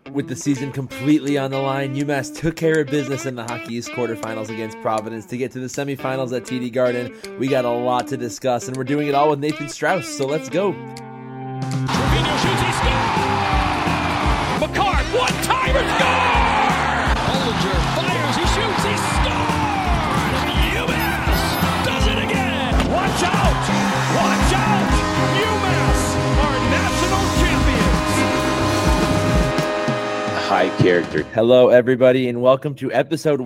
With the season completely on the line, UMass took care of business in the Hockey East quarterfinals against Providence to get to the semifinals at TD Garden. We got a lot to discuss, and we're doing it all with Nathan Strauss, so let's go. Trevino shoots, he scores! McCart, one-timer, score! Hollinger fires, he shoots, he scored! UMass does it again! Watch out! Watch out! UMass are national champions! High Character. Hello, everybody, and welcome to episode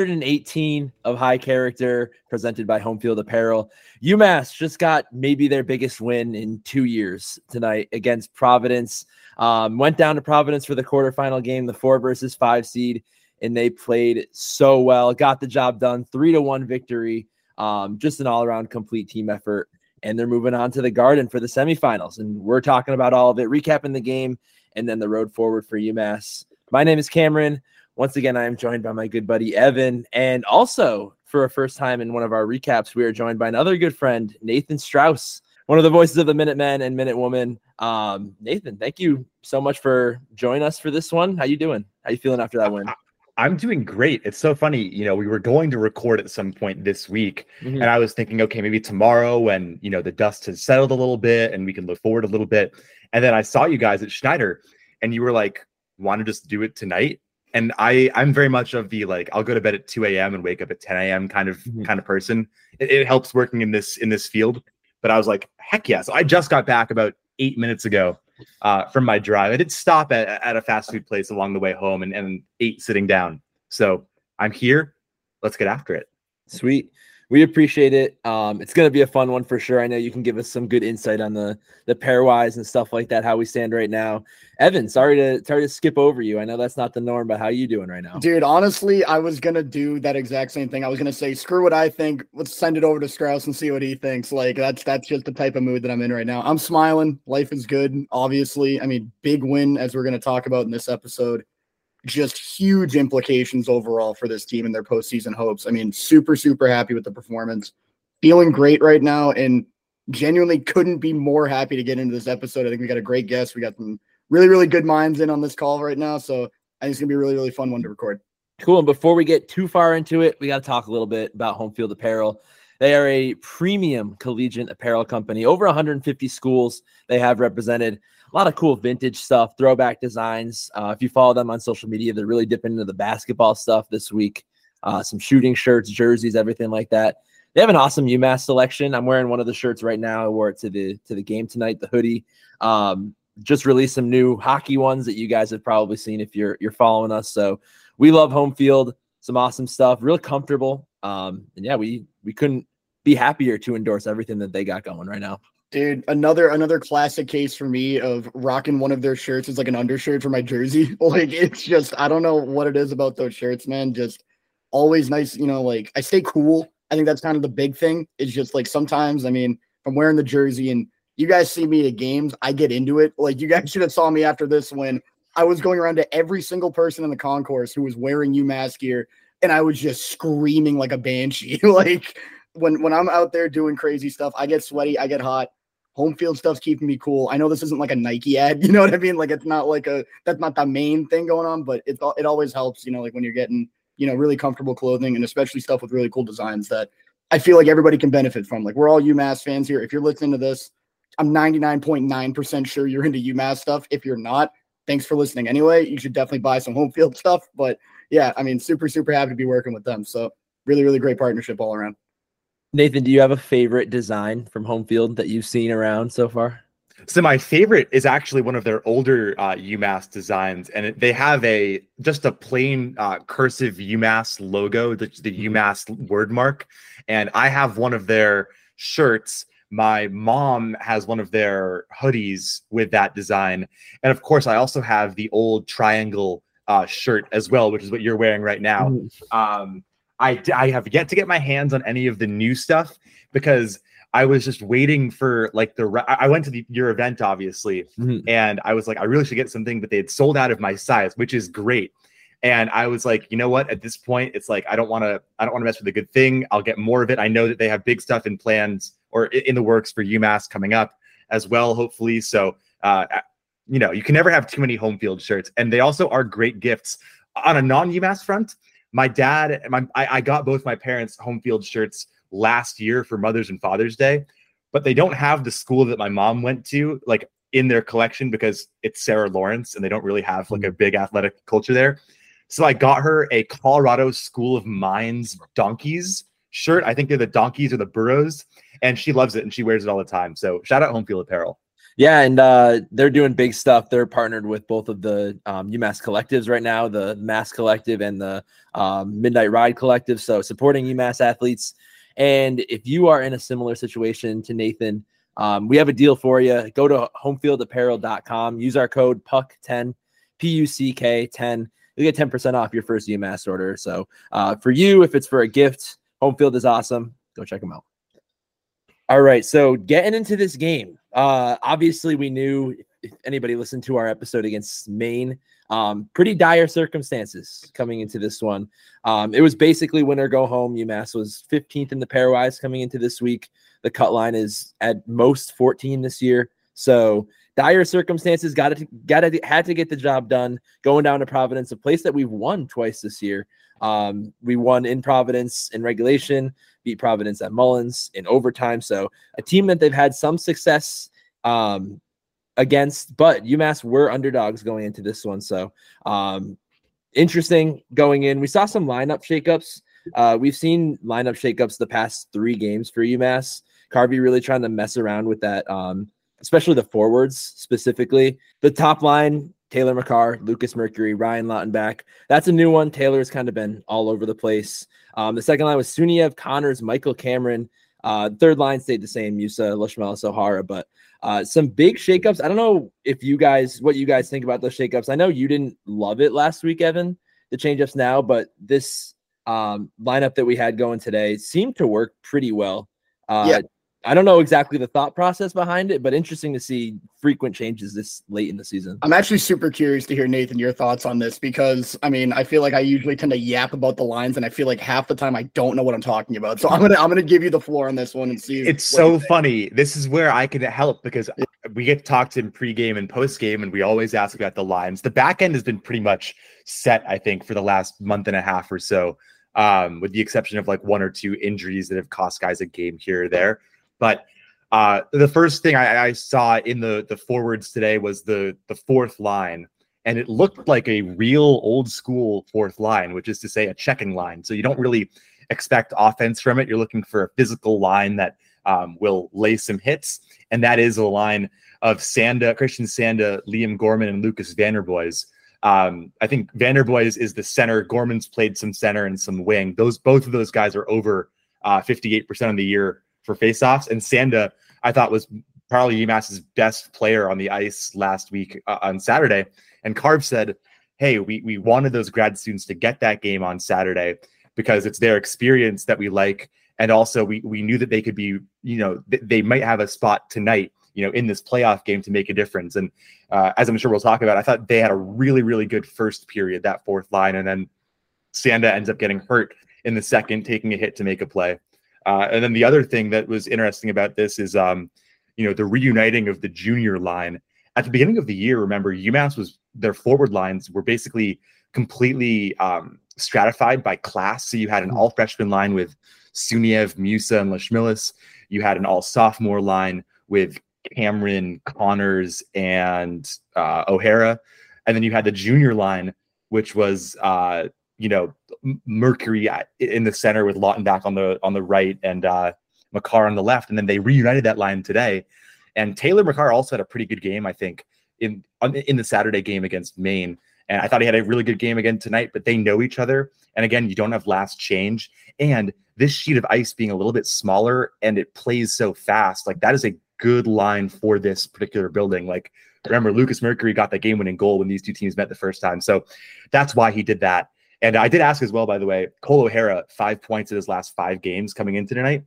118 of High Character, presented by Home Field Apparel. UMass just got maybe their biggest win in 2 years tonight against Providence. Went down to Providence for the quarterfinal game, the 4 versus 5 seed, and they played so well. Got the job done, 3-1 victory. Just an all-around complete team effort, and they're moving on to the Garden for the semifinals, and we're talking about all of it, recapping the game, and then the road forward for UMass. My name is Cameron. Once again, I am joined by my good buddy, Evan. And also, for a first time in one of our recaps, we are joined by another good friend, Nathan Strauss, one of the voices of the Minutemen and Minutewoman. Nathan, thank you so much for joining us for this one. How you doing? How you feeling after that win? I'm doing great. It's so funny. You know, we were going to record at some point this week, and I was thinking, okay, maybe tomorrow when, you know, the dust has settled a little bit and we can look forward a little bit. And then I saw you guys at Schneider, and you were like, want to just do it tonight? And I'm very much of the, like, I'll go to bed at 2 a.m. and wake up at 10 a.m. kind of person. It helps working in this field. But I was like, heck yeah. So I just got back about 8 minutes ago from my drive. I did stop at a fast food place along the way home and ate sitting down. So I'm here. Let's get after it. Sweet. We appreciate it. It's going to be a fun one for sure. I know you can give us some good insight on the pairwise and stuff like that, how we stand right now. Evan, sorry to skip over you. I know that's not the norm, but how are you doing right now? Dude, honestly, I was going to do that exact same thing. I was going to say, screw what I think. Let's send it over to Strauss and see what he thinks. Like, that's just the type of mood that I'm in right now. I'm smiling. Life is good, obviously. I mean, big win, as we're going to talk about in this episode. Just huge implications overall for this team and their postseason hopes. I mean, super, super happy with the performance. Feeling great right now, and genuinely couldn't be more happy to get into this episode. I think we got a great guest. We got some really, really good minds in on this call right now, so I think it's going to be a really, really fun one to record. Cool, and before we get too far into it, we got to talk a little bit about Home Field Apparel. They are a premium collegiate apparel company. Over 150 schools they have represented. A lot of cool vintage stuff, throwback designs. If you follow them on social media, they're really dipping into the basketball stuff this week. Some shooting shirts, jerseys, everything like that. They have an awesome UMass selection. I'm wearing one of the shirts right now. I wore it to the game tonight, the hoodie. Just released some new hockey ones that you guys have probably seen if you're following us. So we love Home Field. Some awesome stuff, real comfortable. And yeah, we couldn't be happier to endorse everything that they got going right now. Dude, another classic case for me of rocking one of their shirts. It's like an undershirt for my jersey. Like, it's just, I don't know what it is about those shirts, man. Just always nice, you know, like, I stay cool. I think that's kind of the big thing. It's just like sometimes, I mean, I'm wearing the jersey and you guys see me at games, I get into it. Like, you guys should have saw me after this when I was going around to every single person in the concourse who was wearing UMass gear, and I was just screaming like a banshee. Like, when I'm out there doing crazy stuff, I get sweaty, I get hot. Home field stuff's keeping me cool. I know this isn't like a Nike ad, you know what I mean? Like, it's not like that's not the main thing going on, but it always helps, you know, like when you're getting, you know, really comfortable clothing and especially stuff with really cool designs that I feel like everybody can benefit from. Like, we're all UMass fans here. If you're listening to this, I'm 99.9% sure you're into UMass stuff. If you're not, thanks for listening anyway. You should definitely buy some home field stuff. But yeah, I mean, super, super happy to be working with them. So really, really great partnership all around. Nathan, do you have a favorite design from Home Field that you've seen around so far? So my favorite is actually one of their older UMass designs, and they have just a plain cursive UMass logo, the UMass word mark. And I have one of their shirts. My mom has one of their hoodies with that design. And of course, I also have the old triangle shirt as well, which is what you're wearing right now. I have yet to get my hands on any of the new stuff because I was just waiting for like I went to your event, obviously, and I was like, I really should get something, but they had sold out of my size, which is great. And I was like, you know what? At this point, it's like I don't want to mess with a good thing. I'll get more of it. I know that they have big stuff in plans or in the works for UMass coming up as well, hopefully. So you can never have too many home field shirts, and they also are great gifts. On a non-UMass front, my dad, I got both my parents home field shirts last year for Mother's and Father's Day, but they don't have the school that my mom went to like in their collection because it's Sarah Lawrence and they don't really have like a big athletic culture there. So I got her a Colorado School of Mines Donkeys shirt. I think they're the Donkeys or the Burros, and she loves it and she wears it all the time. So shout out Home Field Apparel. Yeah, and they're doing big stuff. They're partnered with both of the UMass collectives right now, the Mass Collective and the Midnight Ride Collective. So supporting UMass athletes. And if you are in a similar situation to Nathan, we have a deal for you. Go to homefieldapparel.com. Use our code PUCK10, PUCK10. You'll get 10% off your first UMass order. So for you, if it's for a gift, Home Field is awesome. Go check them out. All right, so getting into this game, obviously we knew, if anybody listened to our episode against Maine, pretty dire circumstances coming into this one. It was basically win or go home. UMass was 15th in the pairwise coming into this week. The cut line is at most 14 this year. So dire circumstances, had to get the job done. Going down to Providence, a place that we've won twice this year. We won in Providence in regulation, beat Providence at Mullins in overtime. So a team that they've had some success against, but UMass were underdogs going into this one. So interesting going in. We saw some lineup shakeups. We've seen lineup shakeups the past 3 games for UMass. Carvey really trying to mess around with that, especially the forwards specifically. The top line, Taylor McCarr, Lucas Mercury, Ryan Lautenbach. That's a new one. Taylor's kind of been all over the place. The second line was Suniev, Connors, Michael Cameron. Third line stayed the same, Musa, Lashmelis, O'Hara, but some big shakeups. I don't know what you guys think about those shakeups. I know you didn't love it last week, Evan, the changeups now, but this lineup that we had going today seemed to work pretty well. I don't know exactly the thought process behind it, but interesting to see frequent changes this late in the season. I'm actually super curious to hear, Nathan, your thoughts on this because, I mean, I feel like I usually tend to yap about the lines, and I feel like half the time I don't know what I'm talking about. So I'm gonna give you the floor on this one and see. It's so funny. This is where I can help because we get talked in pregame and postgame, and we always ask about the lines. The back end has been pretty much set, I think, for the last month and a half or so, with the exception of like 1 or 2 injuries that have cost guys a game here or there. But the first thing I saw in the forwards today was the fourth line, and it looked like a real old school fourth line, which is to say a checking line. So you don't really expect offense from it. You're looking for a physical line that will lay some hits, and that is a line of Christian Sanda, Liam Gorman, and Lucas Vanderboys. I think Vanderboys is the center. Gorman's played some center and some wing. Both of those guys are over 58% of the year for faceoffs, and Sanda I thought was probably UMass's best player on the ice last week on Saturday. And Carv said, hey, we wanted those grad students to get that game on Saturday because it's their experience that we like, and also we knew that they could be, they might have a spot tonight, in this playoff game to make a difference. And as I'm sure we'll talk about, I thought they had a really, really good first period, that fourth line, and then Sanda ends up getting hurt in the second, taking a hit to make a play. And then the other thing that was interesting about this is, the reuniting of the junior line. At the beginning of the year, remember, UMass their forward lines were basically completely stratified by class. So you had an all-freshman line with Suniev, Musa, and Lashmelis. You had an all-sophomore line with Cameron, Connors, and O'Hara. And then you had the junior line, which was Mercury in the center with Lautenbach on the right and McCarr on the left, and then they reunited that line today. And Taylor McCarr also had a pretty good game, I think, in the Saturday game against Maine. And I thought he had a really good game again tonight. But they know each other, and again, you don't have last change. And this sheet of ice being a little bit smaller and it plays so fast, like that is a good line for this particular building. Like remember, Lucas Mercury got that game-winning goal when these two teams met the first time, so that's why he did that. And I did ask as well, by the way, Cole O'Hara, 5 points in his last 5 games coming into tonight.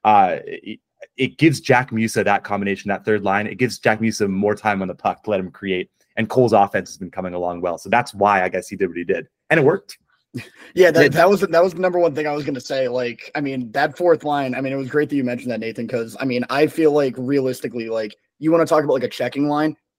It gives Jack Musa that combination, that third line. It gives Jack Musa more time on the puck to let him create. And Cole's offense has been coming along well. So that's why I guess he did what he did. And it worked. Yeah, that was the number one thing I was going to say. Like, I mean, that fourth line, I mean, it was great that you mentioned that, Nathan, because, I mean, I feel like realistically, like, you want to talk about like a checking line.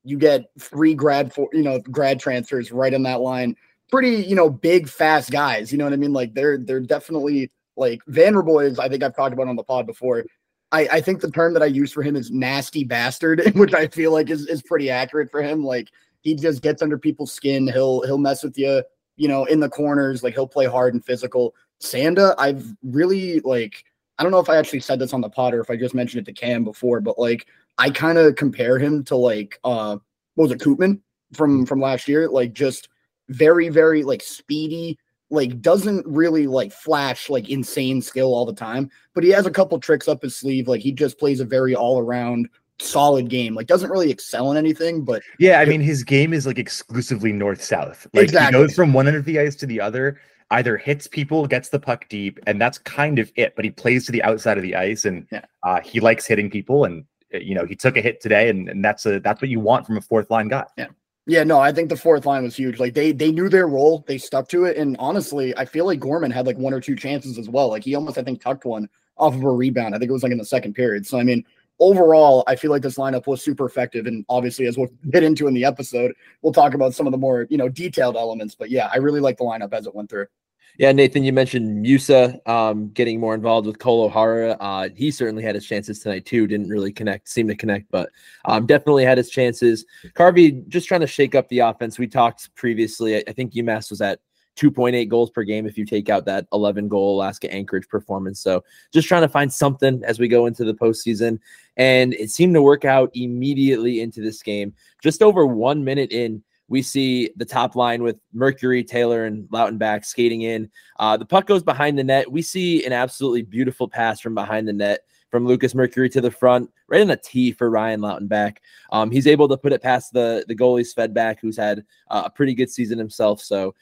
You get 3 grad transfers right in that line. Pretty, big, fast guys. You know what I mean? Like they're definitely like Vanderbilt is, I think I've talked about on the pod before. I think the term that I use for him is nasty bastard, which I feel like is pretty accurate for him. Like he just gets under people's skin. He'll mess with you, in the corners. Like he'll play hard and physical. Sanda, I've really I don't know if I actually said this on the pod or if I just mentioned it to Cam before, but like I kind of compare him to what was it, Koopman from last year? Like just very, very speedy, doesn't really flash insane skill all the time, but he has a couple tricks up his sleeve. Like he just plays a very all around solid game. Like doesn't really excel in anything, but yeah, I mean his game is exclusively north south. Exactly. He goes from one end of the ice to the other, either hits people, gets the puck deep, and that's kind of it. But he plays to the outside of the ice, and he likes hitting people. And he took a hit today, and that's what you want from a fourth line guy. Yeah, no, I think the fourth line was huge. Like they knew their role, they stuck to it, and honestly, I feel like Gorman had 1 or 2 chances as well. Like he almost, I think, tucked one off of a rebound. I think it was in the second period. So I mean, overall, I feel like this lineup was super effective, and obviously, as we'll get into in the episode, we'll talk about some of the more detailed elements. But yeah, I really like the lineup as it went through. Yeah, Nathan, you mentioned Musa getting more involved with Cole O'Hara. He certainly had his chances tonight too. Didn't really seem to connect, but definitely had his chances. Carvey just trying to shake up the offense. We talked previously. I think UMass was at 2.8 goals per game if you take out that 11-goal Alaska Anchorage performance. So just trying to find something as we go into the postseason. And it seemed to work out immediately into this game. Just over 1 minute in, we see the top line with Mercury, Taylor, and Lautenbach skating in. The puck goes behind the net. We see an absolutely beautiful pass from behind the net from Lucas Mercury to the front, right in a T for Ryan Lautenbach. He's able to put it past the goalie Svedback, who's had a pretty good season himself. So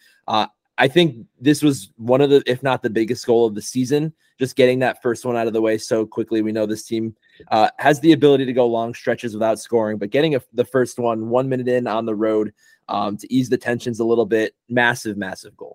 I think this was one of the, if not the biggest goal of the season, just getting that first one out of the way so quickly. We know this team has the ability to go long stretches without scoring, but getting the first one 1 minute in on the road to ease the tensions a little bit, massive goal.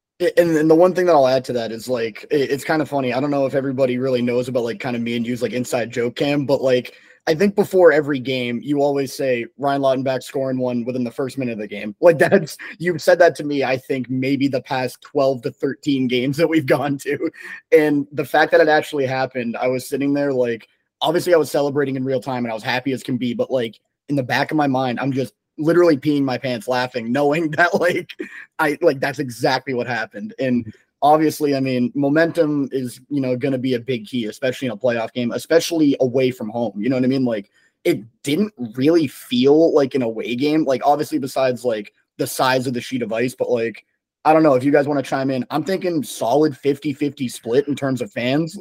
And the one thing that I'll add to that is it's kind of funny. I don't know if everybody really knows about kind of me and you's inside joke, Cam, but I think before every game, you always say Ryan Lautenbach scoring one within the first minute of the game. You've said that to me, I think maybe the past 12 to 13 games that we've gone to. And the fact that it actually happened, I was sitting there obviously I was celebrating in real time and I was happy as can be, but in the back of my mind, I'm just literally peeing my pants laughing, knowing that that's exactly what happened. And obviously, I mean, momentum is, going to be a big key, especially in a playoff game, especially away from home. You know what I mean? It didn't really feel like an away game, obviously besides the size of the sheet of ice, but I don't know if you guys want to chime in. I'm thinking solid 50-50 split in terms of fans.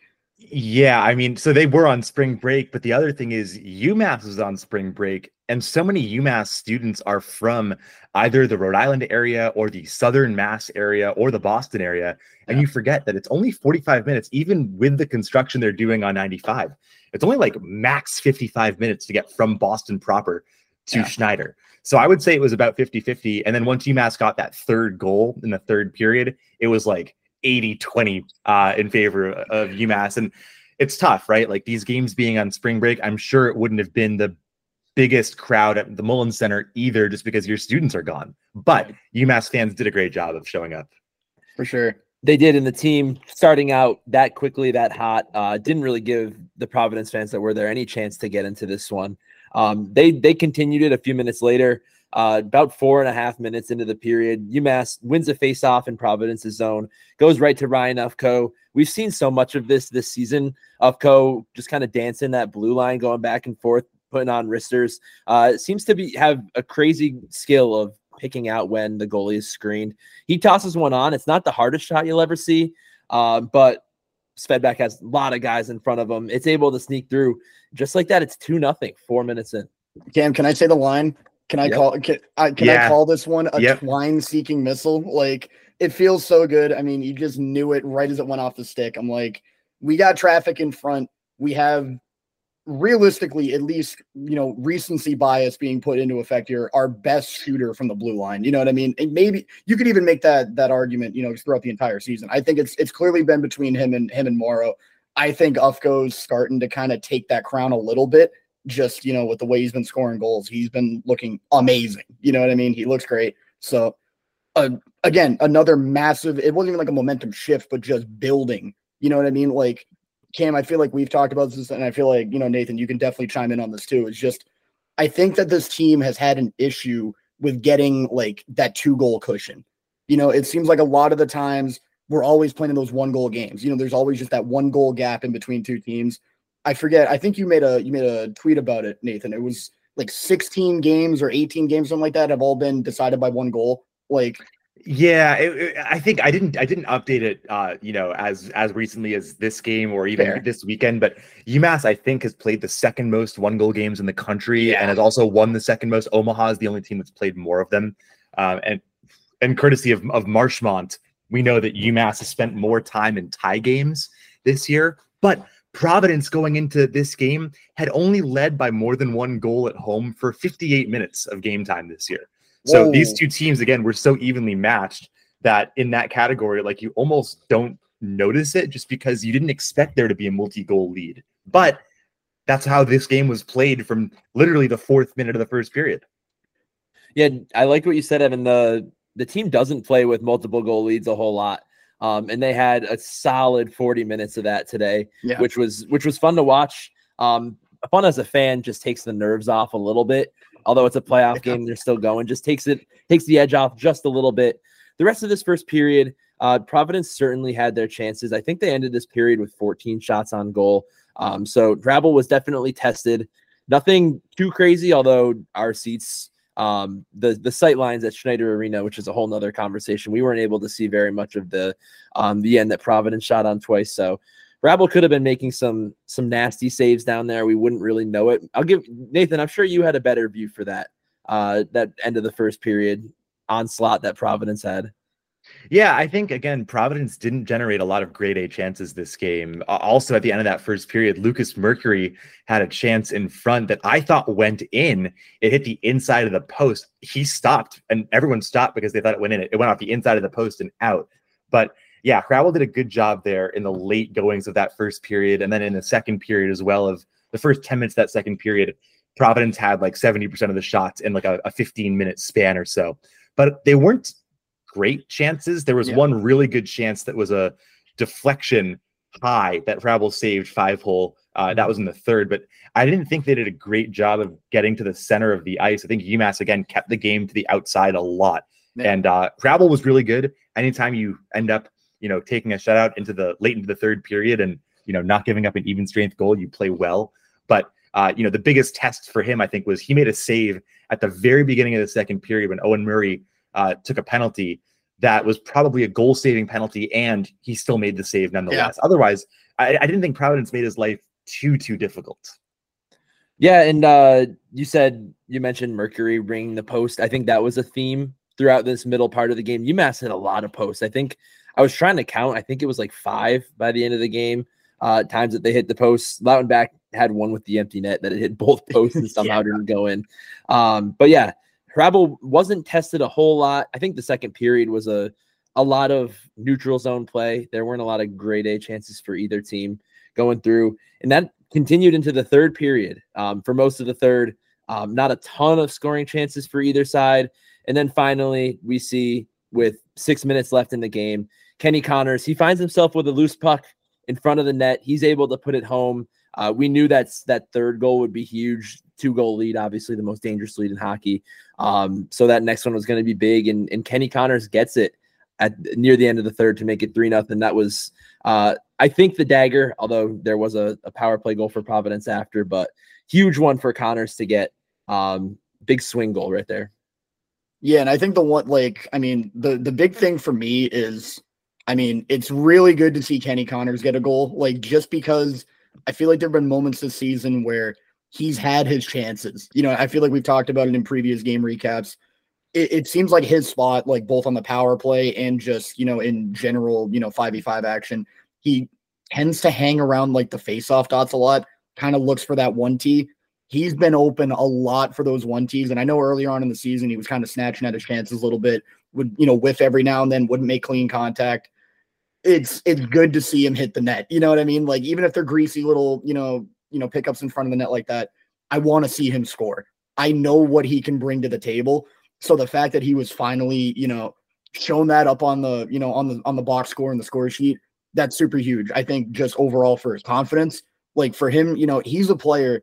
Yeah, I mean, so they were on spring break, but the other thing is UMass was on spring break, and so many UMass students are from either the Rhode Island area or the Southern Mass area or the Boston area, and you forget that it's only 45 minutes, even with the construction they're doing on 95. It's only max 55 minutes to get from Boston proper to Schneider. So I would say it was about 50-50, and then once UMass got that third goal in the third period, it was 80-20 in favor of UMass. And it's tough, right? These games being on spring break, I'm sure it wouldn't have been the biggest crowd at the Mullins Center either, just because your students are gone. But UMass fans did a great job of showing up. For sure. They did, and the team starting out that quickly, that hot, didn't really give the Providence fans that were there any chance to get into this one. They continued it a few minutes later. About 4.5 minutes into the period, UMass wins a faceoff in Providence's zone, goes right to Ryan Ufko. We've seen so much of this season. Ufko just kind of dancing that blue line, going back and forth, putting on wristers. Seems to have a crazy skill of picking out when the goalie is screened. He tosses one on. It's not the hardest shot you'll ever see, but Svedback has a lot of guys in front of him. It's able to sneak through just like that. It's 2-0, 4 minutes in. Cam, can I say the line? Can I call? Can I call this one a twine-seeking missile? It feels so good. I mean, you just knew it right as it went off the stick. I'm we got traffic in front. We have realistically, at least, recency bias being put into effect here. Our best shooter from the blue line. You know what I mean? And maybe you could even make that argument. Throughout the entire season. I think it's clearly been between him and Morrow. I think Ufko's starting to kind of take that crown a little bit. just, with the way he's been scoring goals, he's been looking amazing. You know what I mean? He looks great. So again, another massive, it wasn't even like a momentum shift, but just building, you know what I mean? Like, Cam, I feel like we've talked about this, and I feel like, Nathan, you can definitely chime in on this too. It's just, I think that this team has had an issue with getting like that 2-goal cushion. It seems like a lot of the times we're always playing in those 1-goal games. There's always just that 1-goal gap in between two teams. I forget. I think you made a tweet about it, Nathan. It was like 16 games or 18 games, something like that, have all been decided by 1 goal. Like, yeah, I think I didn't update it, as recently as this game or even this weekend. But UMass, I think, has played the second most 1-goal games in the country and has also won the second most. Omaha is the only team that's played more of them. And courtesy of Marchmont, we know that UMass has spent more time in tie games this year. But Providence, going into this game, had only led by more than 1 goal at home for 58 minutes of game time this year. So these two teams, again, were so evenly matched that in that category, like, you almost don't notice it just because you didn't expect there to be a multi-goal lead. But that's how this game was played from literally the 4th minute of the first period. Yeah, I liked what you said, Evan. The team doesn't play with multiple goal leads a whole lot. And they had a solid 40 minutes of that today, which was fun to watch. Fun as a fan, just takes the nerves off a little bit. Although it's a playoff game, they're still going. Just takes the edge off just a little bit. The rest of this first period, Providence certainly had their chances. I think they ended this period with 14 shots on goal. So Drabble was definitely tested. Nothing too crazy, although our seats, the sight lines at Schneider Arena, which is a whole nother conversation, we weren't able to see very much of the end that Providence shot on twice. So Rabble could have been making some nasty saves down there. We wouldn't really know it. I'll give Nathan, I'm sure you had a better view for that end of the first period onslaught that Providence had. Yeah, I think, again, Providence didn't generate a lot of grade A chances this game. Also, at the end of that first period, Lucas Mercury had a chance in front that I thought went in. It hit the inside of the post. He stopped, and everyone stopped because they thought it went in. It went off the inside of the post and out. But yeah, Crowell did a good job there in the late goings of that first period. And then in the second period as well, of the first 10 minutes of that second period, Providence had like 70% of the shots in like a 15-minute span or so. But they weren't great chances. There was one really good chance that was a deflection high that Crowell saved 5-hole. That was in the third. But I didn't think they did a great job of getting to the center of the ice. I think UMass, again, kept the game to the outside a lot. And Crowell was really good. Anytime you end up taking a shutout late into the third period and, not giving up an even strength goal, you play well. But, the biggest test for him, I think, was he made a save at the very beginning of the second period when Owen Murray took a penalty that was probably a goal-saving penalty, and he still made the save nonetheless. Otherwise, I didn't think Providence made his life too difficult. Yeah, and you mentioned Mercury ringing the post. I think that was a theme throughout this middle part of the game. UMass had a lot of posts. I think I was trying to count. I think it was like 5 by the end of the game, times that they hit the posts. Lautenbach had one with the empty net that it hit both posts and somehow didn't go in. But yeah, Rabble wasn't tested a whole lot. I think the second period was a lot of neutral zone play. There weren't a lot of grade A chances for either team going through. And that continued into the third period. For most of the third, not a ton of scoring chances for either side. And then finally, we see with 6 minutes left in the game, Kenny Connors, he finds himself with a loose puck in front of the net. He's able to put it home. We knew that third goal would be huge. 2-goal lead, obviously the most dangerous lead in hockey. So that next one was going to be big. And Kenny Connors gets it near the end of the third to make it 3-0. That was, I think, the dagger, although there was a power play goal for Providence after, but huge one for Connors to get. Big swing goal right there. Yeah, and I think the big thing for me is, it's really good to see Kenny Connors get a goal, just because I feel like there have been moments this season where he's had his chances. I feel like we've talked about it in previous game recaps. It seems like his spot, both on the power play and just, in general, 5v5 action, he tends to hang around the faceoff dots a lot, kind of looks for that 1T. He's been open a lot for those 1Ts. And I know earlier on in the season, he was kind of snatching at his chances a little bit, would, whiff every now and then, wouldn't make clean contact. It's good to see him hit the net. You know what I mean? Even if they're greasy little, pickups in front of the net like that, I want to see him score. I know what he can bring to the table. So the fact that he was finally, shown that up on the, on the box score and the score sheet, that's super huge. I think just overall for his confidence, like for him, he's a player.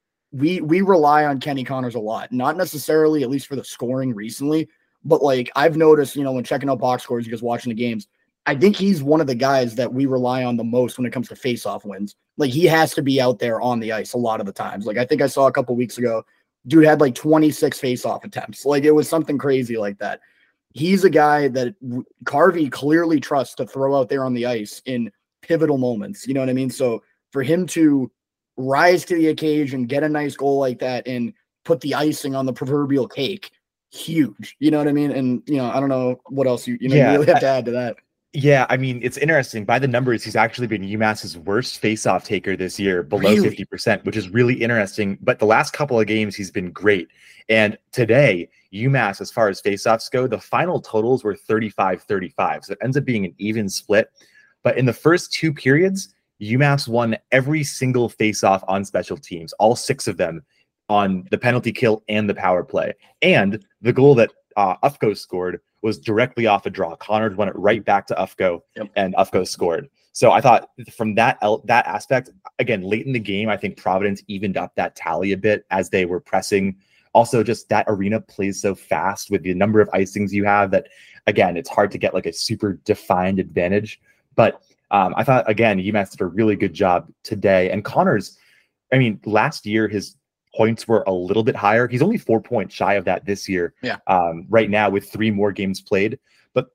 We rely on Kenny Connors a lot, not necessarily, at least for the scoring recently, but like I've noticed, when checking out box scores, just watching the games, I think he's one of the guys that we rely on the most when it comes to face-off wins. Like he has to be out there on the ice a lot of the times. Like I think I saw a couple weeks ago, dude had like 26 face-off attempts. Like it was something crazy like that. He's a guy that Carvey clearly trusts to throw out there on the ice in pivotal moments. You know what I mean? So for him to rise to the occasion, get a nice goal like that, and put the icing on the proverbial cake, huge. You know what I mean? And, I don't know what else you really have to add to that. Yeah, I mean, it's interesting. By the numbers, he's actually been UMass's worst face-off taker this year, below 50%, which is really interesting. But the last couple of games, he's been great. And today, UMass, as far as face-offs go, the final totals were 35-35. So it ends up being an even split. But in the first two periods, UMass won every single face-off on special teams, all 6 of them on the penalty kill and the power play. And the goal that Ufko scored was directly off a draw. Connors won it right back to Ufko, and Ufko scored. So I thought from that aspect, again, late in the game, I think Providence evened up that tally a bit as they were pressing. Also, just that arena plays so fast with the number of icings you have that, again, it's hard to get like a super defined advantage. But I thought, again, UMass did a really good job today. And Connors, I mean, last year, his points were a little bit higher. He's only 4 points shy of that this year. Right now with 3 more games played. But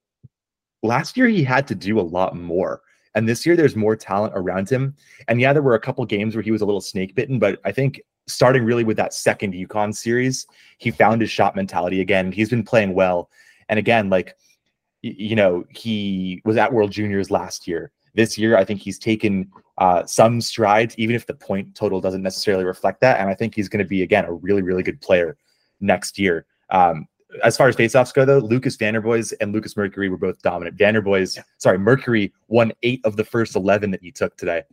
last year he had to do a lot more. And this year there's more talent around him. And yeah, there were a couple games where he was a little snake bitten, but I think starting really with that second UConn series, he found his shot mentality again. He's been playing well. And again, like, he was at World Juniors last year. This year, I think he's taken some strides, even if the point total doesn't necessarily reflect that. And I think he's going to be, again, a really, really good player next year. As far as faceoffs go, though, Lucas Vanderboys and Lucas Mercury were both dominant. Mercury won 8 of the first 11 that he took today.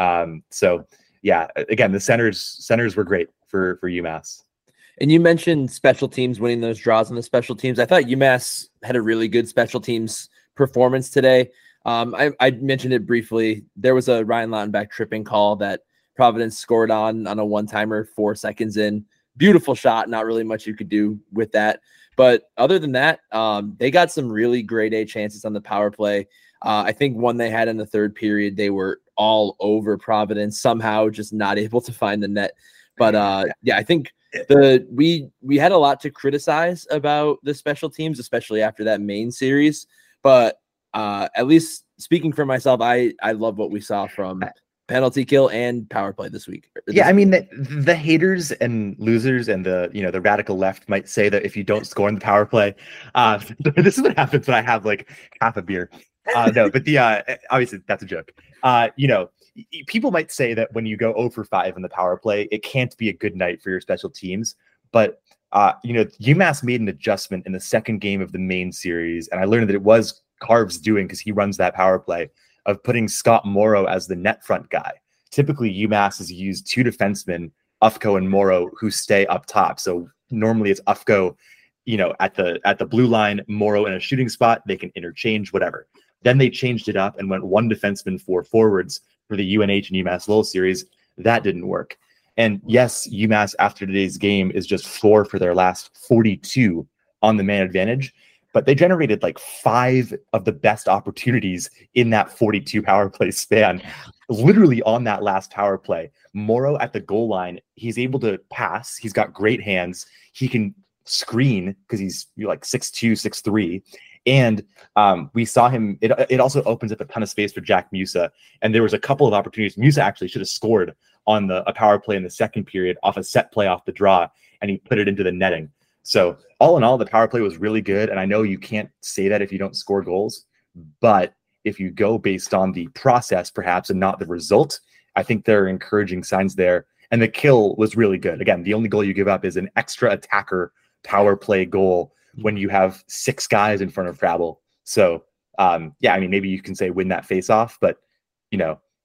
So, yeah, again, the centers were great for UMass. And you mentioned special teams winning those draws on the special teams. I thought UMass had a really good special teams performance today. I mentioned it briefly. There was a Ryan Lautenbach tripping call that Providence scored on a one-timer 4 seconds in. Beautiful shot. Not really much you could do with that. But other than that, they got some really grade A chances on the power play. I think one they had in the third period, they were all over Providence, somehow just not able to find the net. But I think we had a lot to criticize about the special teams, especially after that main series. But at least speaking for myself, I love what we saw from penalty kill and power play this week. I mean, the haters and losers and the radical left might say that if you don't score in the power play, this is what happens when I have like half a beer. No, but obviously that's a joke. People might say that when you go 0 for 5 in the power play, it can't be a good night for your special teams. But UMass made an adjustment in the second game of the main series, and I learned that it was Carv's doing, because he runs that power play, of putting Scott Morrow as the net front guy. Typically, UMass has used 2 defensemen, Ufko and Morrow, who stay up top. So normally it's Ufko, at the blue line, Morrow in a shooting spot. They can interchange, whatever. Then they changed it up and went 1 defenseman, 4 forwards for the UNH and UMass Lowell series. That didn't work. And yes, UMass after today's game is just 4 for their last 42 on the man advantage, but they generated like 5 of the best opportunities in that 42 power play span, literally on that last power play. Morrow at the goal line, he's able to pass. He's got great hands. He can screen because he's like 6'2", 6'3". And we saw him. It also opens up a ton of space for Jack Musa. And there was a couple of opportunities. Musa actually should have scored on a power play in the second period off a set play off the draw, and he put it into the netting. So all in all, the power play was really good. And I know you can't say that if you don't score goals, but if you go based on the process, perhaps, and not the result, I think there are encouraging signs there. And the kill was really good. Again, the only goal you give up is an extra attacker power play goal when you have 6 guys in front of Fravel. So, I mean, maybe you can say win that face off, but,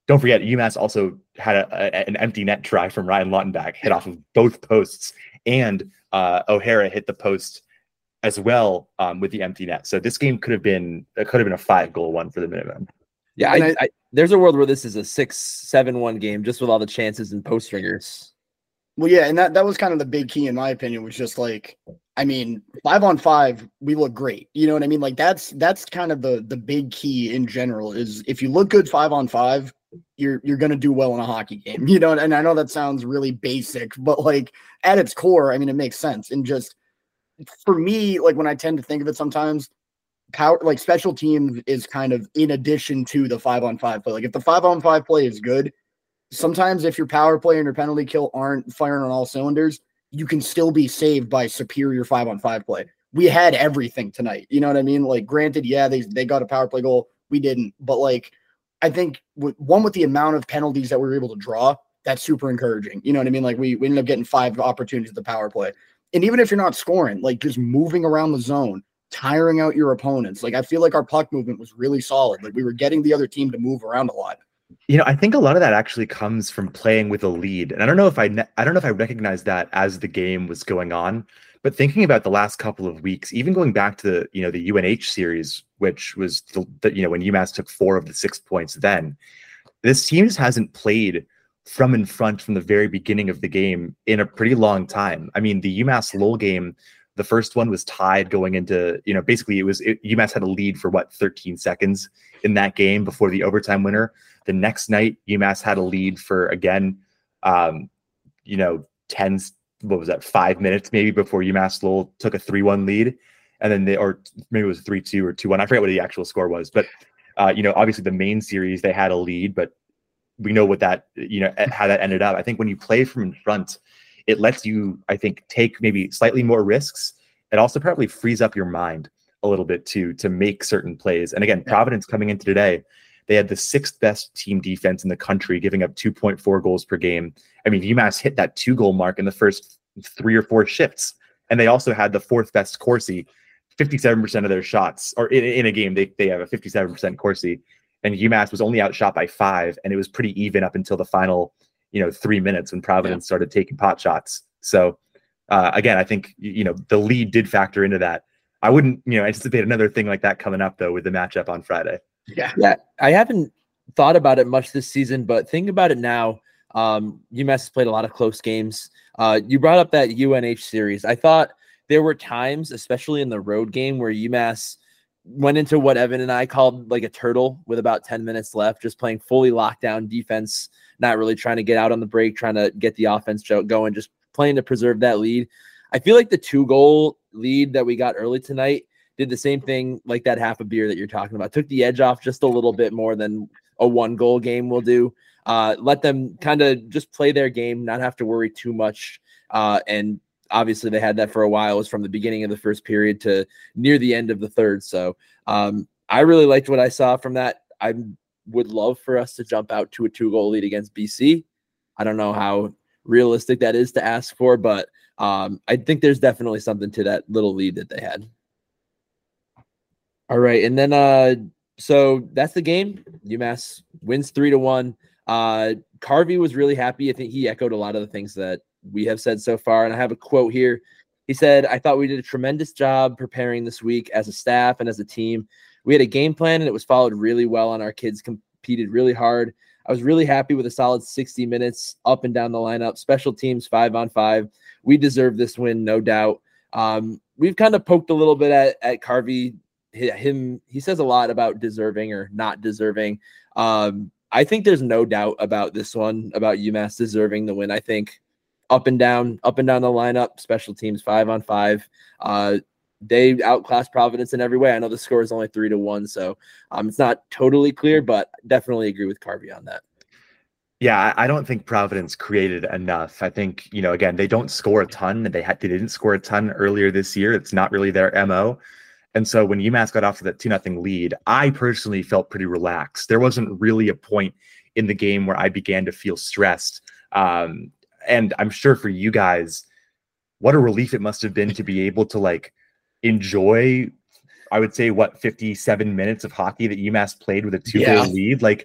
don't forget, UMass also had an empty net try from Ryan Lautenbach, hit off of both posts, and O'Hara hit the post as well with the empty net. So this game could have been a 5-goal one for the Minutemen. Yeah, there's a world where this is a 6-7-1 game just with all the chances and post ringers. Well, yeah, and that was kind of the big key in my opinion, was just like, I mean, 5-on-5, we look great. You know what I mean? Like that's kind of the big key in general, is if you look good 5-on-5, you're going to do well in a hockey game, you know? And I know that sounds really basic, but like at its core, I mean, it makes sense. And just for me, like when I tend to think of it sometimes, like special teams is kind of in addition to the 5-on-5 play. Like if the 5-on-5 play is good, sometimes if your power play and your penalty kill aren't firing on all cylinders, you can still be saved by superior 5-on-5 play. We had everything tonight. You know what I mean? Like, granted, yeah, they got a power play goal. We didn't. But, like, I think with the amount of penalties that we were able to draw, that's super encouraging. You know what I mean? Like, we ended up getting 5 opportunities at the power play. And even if you're not scoring, like, just moving around the zone, tiring out your opponents. Like, I feel like our puck movement was really solid. Like, we were getting the other team to move around a lot. You know, I think a lot of that actually comes from playing with a lead, and I don't know if I recognized that as the game was going on. But thinking about the last couple of weeks, even going back to the UNH series, which was when UMass took 4 of the 6 points, then this team just hasn't played from in front from the very beginning of the game in a pretty long time. I mean, the UMass Lowell game, the first one was tied going into, basically UMass had a lead for 13 seconds in that game before the overtime winner. The next night, UMass had a lead for, again, 5 minutes maybe before UMass Lowell took a 3-1 lead. And then or maybe it was 3-2 or 2-1. I forget what the actual score was. But, obviously the main series, they had a lead, but we know what that, how that ended up. I think when you play from in front, it lets you, I think, take maybe slightly more risks. It also probably frees up your mind a little bit to make certain plays. And again, Providence coming into today, they had the 6th best team defense in the country, giving up 2.4 goals per game. I mean, UMass hit that 2-goal mark in the first 3 or 4 shifts. And they also had the 4th best Corsi, 57% of their shots, or in a game, they have a 57% Corsi. And UMass was only outshot by 5, and it was pretty even up until the final, 3 minutes when Providence started taking pot shots. So again, I think, the lead did factor into that. I wouldn't, anticipate another thing like that coming up though with the matchup on Friday. Yeah. I haven't thought about it much this season, but thinking about it now, UMass has played a lot of close games. You brought up that UNH series. I thought there were times, especially in the road game, where UMass went into what Evan and I called like a turtle with about 10 minutes left, just playing fully lockdown defense, not really trying to get out on the break, trying to get the offense going, just playing to preserve that lead. I feel like the 2-goal lead that we got early tonight did the same thing, like that half a beer that you're talking about. Took the edge off just a little bit more than a 1-goal game will do. Let them kind of just play their game, not have to worry too much. And obviously they had that for a while. It was from the beginning of the first period to near the end of the third. So I really liked what I saw from that. I would love for us to jump out to a 2-goal lead against BC. I don't know how realistic that is to ask for, but I think there's definitely something to that little lead that they had. All right. And then, so that's the game. UMass wins 3-1. Carvey was really happy. I think he echoed a lot of the things that we have said so far. And I have a quote here. He said, "I thought we did a tremendous job preparing this week as a staff and as a team. We had a game plan and it was followed really well, and our kids competed really hard. I was really happy with a solid 60 minutes up and down the lineup. Special teams, 5-on-5. We deserve this win, no doubt." We've kind of poked a little bit at Carvey. He says a lot about deserving or not deserving. I think there's no doubt about this one, about UMass deserving the win. I think up and down the lineup, special teams, 5-on-5. They outclassed Providence in every way. I know the score is only 3-1, so it's not totally clear, but definitely agree with Carvey on that. Yeah, I don't think Providence created enough. I think, again, they don't score a ton, and they didn't score a ton earlier this year. It's not really their MO. And so when UMass got off to that 2-0 lead, I personally felt pretty relaxed. There wasn't really a point in the game where I began to feel stressed. And I'm sure for you guys, what a relief it must have been to be able to enjoy, I would say, 57 minutes of hockey that UMass played with a 2-goal lead.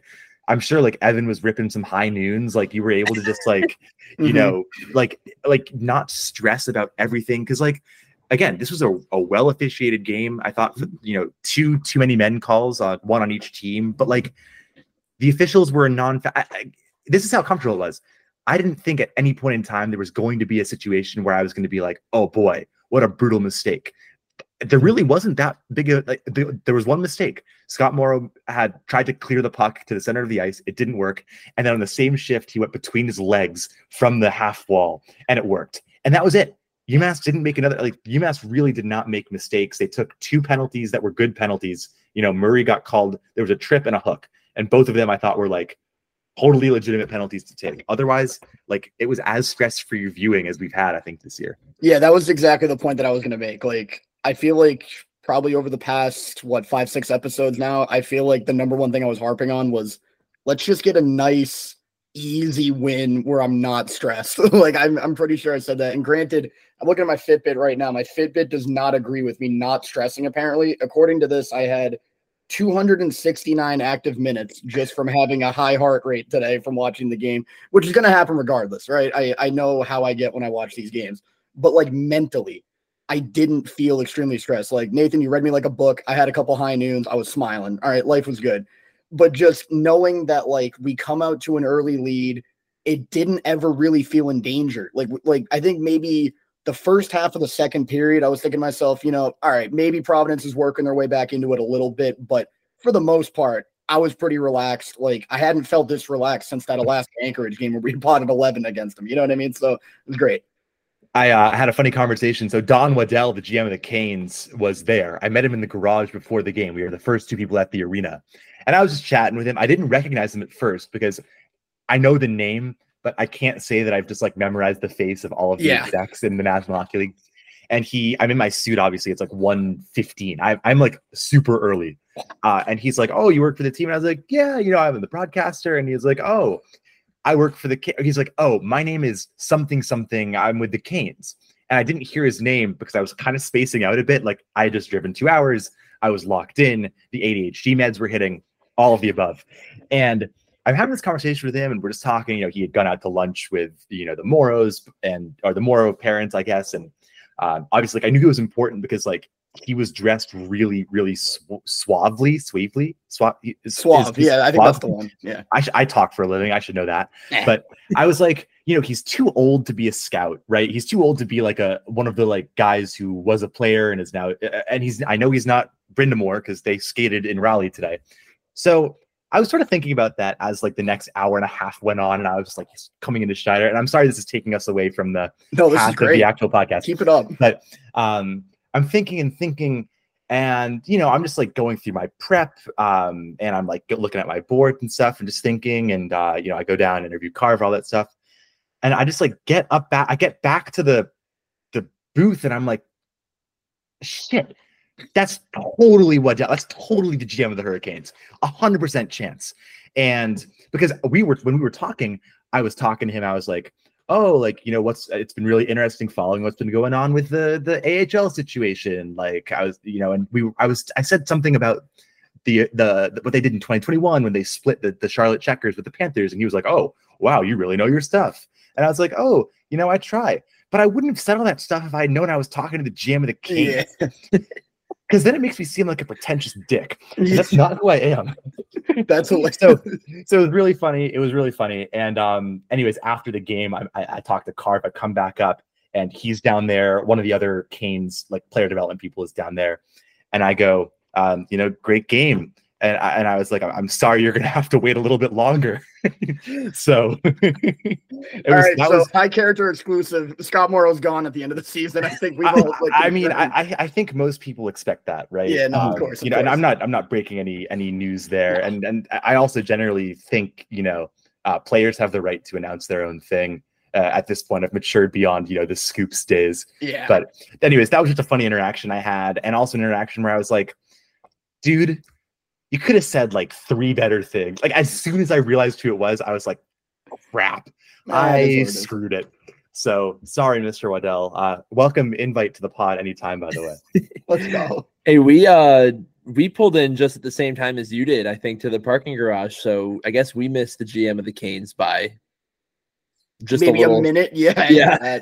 I'm sure like Evan was ripping some high noons. Like you were able to just like, you know, like not stress about everything. Cause like, again, this was a well officiated game. I thought, you know, too many men calls, one on each team, but like the officials were this is how comfortable it was. I didn't think at any point in time there was going to be a situation where I was going to be like, oh boy, what a brutal mistake. There really wasn't that big of there was one mistake. Scott Morrow had tried to clear the puck to the center of the ice. It didn't work. And then on the same shift, he went between his legs from the half wall and it worked. And that was it. UMass didn't make another, like UMass really did not make mistakes. They took 2 penalties that were good penalties. You know, Murray got called, there was a trip and a hook. And both of them I thought were like totally legitimate penalties to take. Otherwise, like it was as stress-free viewing as we've had, I think, this year. Yeah, that was exactly the point that I was going to make. Like, I feel like probably over the past, 5-6 episodes now, I feel like the number one thing I was harping on was let's just get a nice, easy win where I'm not stressed. Like, I'm pretty sure I said that. And granted, I'm looking at my Fitbit right now. My Fitbit does not agree with me not stressing, apparently. According to this, I had 269 active minutes just from having a high heart rate today from watching the game, which is going to happen regardless, right? I know how I get when I watch these games, but like mentally, I didn't feel extremely stressed. Like, Nathan, you read me like a book. I had a couple high noons. I was smiling. All right, life was good. But just knowing that, like, we come out to an early lead, it didn't ever really feel in danger. Like I think maybe the first half of the second period, I was thinking to myself, you know, all right, maybe Providence is working their way back into it a little bit. But for the most part, I was pretty relaxed. Like, I hadn't felt this relaxed since that Alaska Anchorage game where we potted 11 against them. You know what I mean? So it was great. I had a funny conversation. So Don Waddell, the GM of the Canes, was there. I met him in the garage before the game. We were the first 2 people at the arena. And I was just chatting with him. I didn't recognize him at first because I know the name, but I can't say that I've just like memorized the face of all of the execs in the National Hockey League. And I'm in my suit, obviously. It's like 1:15. I'm like super early. And he's like, oh, you work for the team? And I was like, yeah, you know, I'm the broadcaster. And he's like, oh, I work for he's like, oh, my name is something. I'm with the Canes. And I didn't hear his name because I was kind of spacing out a bit. Like, I had just driven 2 hours. I was locked in. The ADHD meds were hitting, all of the above. And I'm having this conversation with him and we're just talking. You know, he had gone out to lunch with, you know, the Morrows or the Morrow parents, I guess. And obviously, like, I knew he was important because like he was dressed really, really suavely. Suave. Yeah, I think that's the one. Yeah. I talk for a living. I should know that. But I was like, you know, he's too old to be a scout, right? He's too old to be like one of the like guys who was a player and is now, and I know he's not Brindamore because they skated in Raleigh today. So I was sort of thinking about that as like the next hour and a half went on, and I was just like coming into Schneider. And I'm sorry this is taking us away from the path of the actual podcast. Keep it up. But I'm thinking, and you know, I'm just like going through my prep, and I'm like looking at my board and stuff, and just thinking, and you know, I go down and interview Carver, all that stuff, and I just like I get back to the booth, and I'm like, shit. That's totally that's totally the GM of the Hurricanes. 100% chance. And because when we were talking, I was talking to him. I was like, oh, like, you know, it's been really interesting following what's been going on with the AHL situation. Like I was, you know, and I said something about the what they did in 2021 when they split the Charlotte Checkers with the Panthers. And he was like, oh, wow, you really know your stuff. And I was like, oh, you know, I try. But I wouldn't have said all that stuff if I had known I was talking to the GM of the Canes. Yeah. Because then it makes me seem like a pretentious dick. And that's not who I am. That's hilarious. So it was really funny. It was really funny. And anyways, after the game, I talked to Carp. I come back up, and he's down there. One of the other Canes like player development people is down there, and I go, you know, great game. And I was like, I'm sorry, you're gonna have to wait a little bit longer. So high character exclusive. Scott Morrow's gone at the end of the season. I think we all. I think most people expect that, right? Yeah, no, of course. You know, and I'm not breaking any news there. And I also generally think, you know, players have the right to announce their own thing. At this point, I've matured beyond, you know, the scoops days. Yeah. But anyways, that was just a funny interaction I had, and also an interaction where I was like, dude, you could have said like 3 better things. Like as soon as I realized who it was, I was like, crap, I screwed it. So sorry, Mr. Waddell. Welcome invite to the pod anytime, by the way. Let's go. Hey, we we pulled in just at the same time as you did, I think, to the parking garage. So I guess we missed the GM of the Canes by just maybe a little minute. Yeah. Yeah.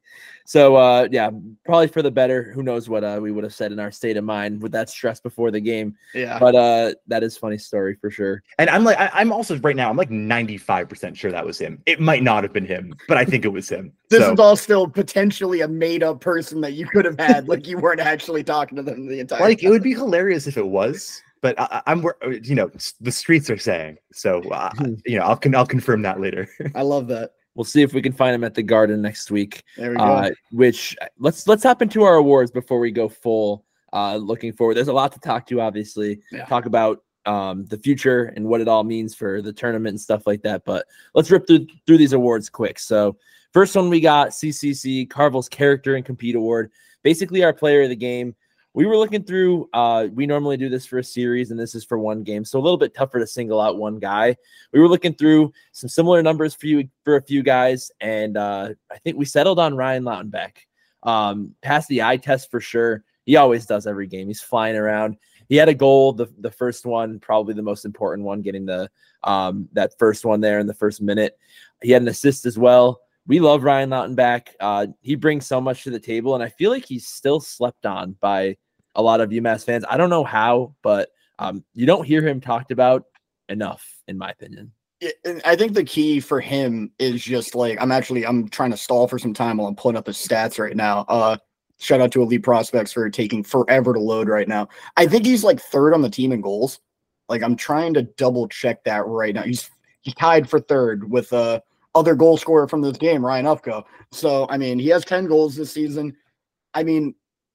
So, probably for the better. Who knows what we would have said in our state of mind with that stress before the game. Yeah. But that is a funny story for sure. And I'm also right now, I'm like 95% sure that was him. It might not have been him, but I think it was him. This is all still potentially a made up person that you could have had. Like you weren't actually talking to them the entire time. It would be hilarious if it was, but I'm the streets are saying, so I'll confirm that later. I love that. We'll see if we can find him at the Garden next week. There we go. Which let's hop into our awards before we go full. Looking forward. There's a lot to talk to, obviously. Yeah. Talk about the future and what it all means for the tournament and stuff like that. But let's rip through these awards quick. So first one we got CCC, Carvel's Character and Compete Award. Basically our player of the game. We were looking through, we normally do this for a series, and this is for one game, so a little bit tougher to single out one guy. We were looking through some similar numbers for a few guys, and I think we settled on Ryan Lautenbach. Passed the eye test for sure. He always does every game. He's flying around. He had a goal, the first one, probably the most important one, getting the that first one there in the first minute. He had an assist as well. We love Ryan Lautenbach. He brings so much to the table, and I feel like he's still slept on by a lot of UMass fans. I don't know how, but you don't hear him talked about enough, in my opinion. And I think the key for him is just like I'm trying to stall for some time while I'm pulling up his stats right now. Shout out to Elite Prospects for taking forever to load right now. I think he's like third on the team in goals. Like I'm trying to double check that right now. He's tied for third with other goal scorer from this game, Ryan Ufko. So, I mean, he has 10 goals this season. I mean,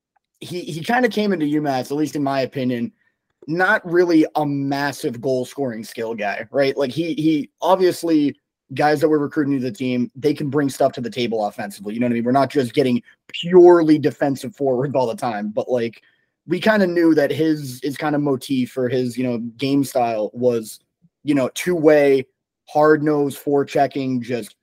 he kind of came into UMass, at least in my opinion, not really a massive goal scoring skill guy, right? Like he obviously, guys that we're recruiting to the team, they can bring stuff to the table offensively. You know what I mean? We're not just getting purely defensive forwards all the time, but like we kind of knew that his kind of motif for his, game style was, two-way, hard-nosed forechecking, just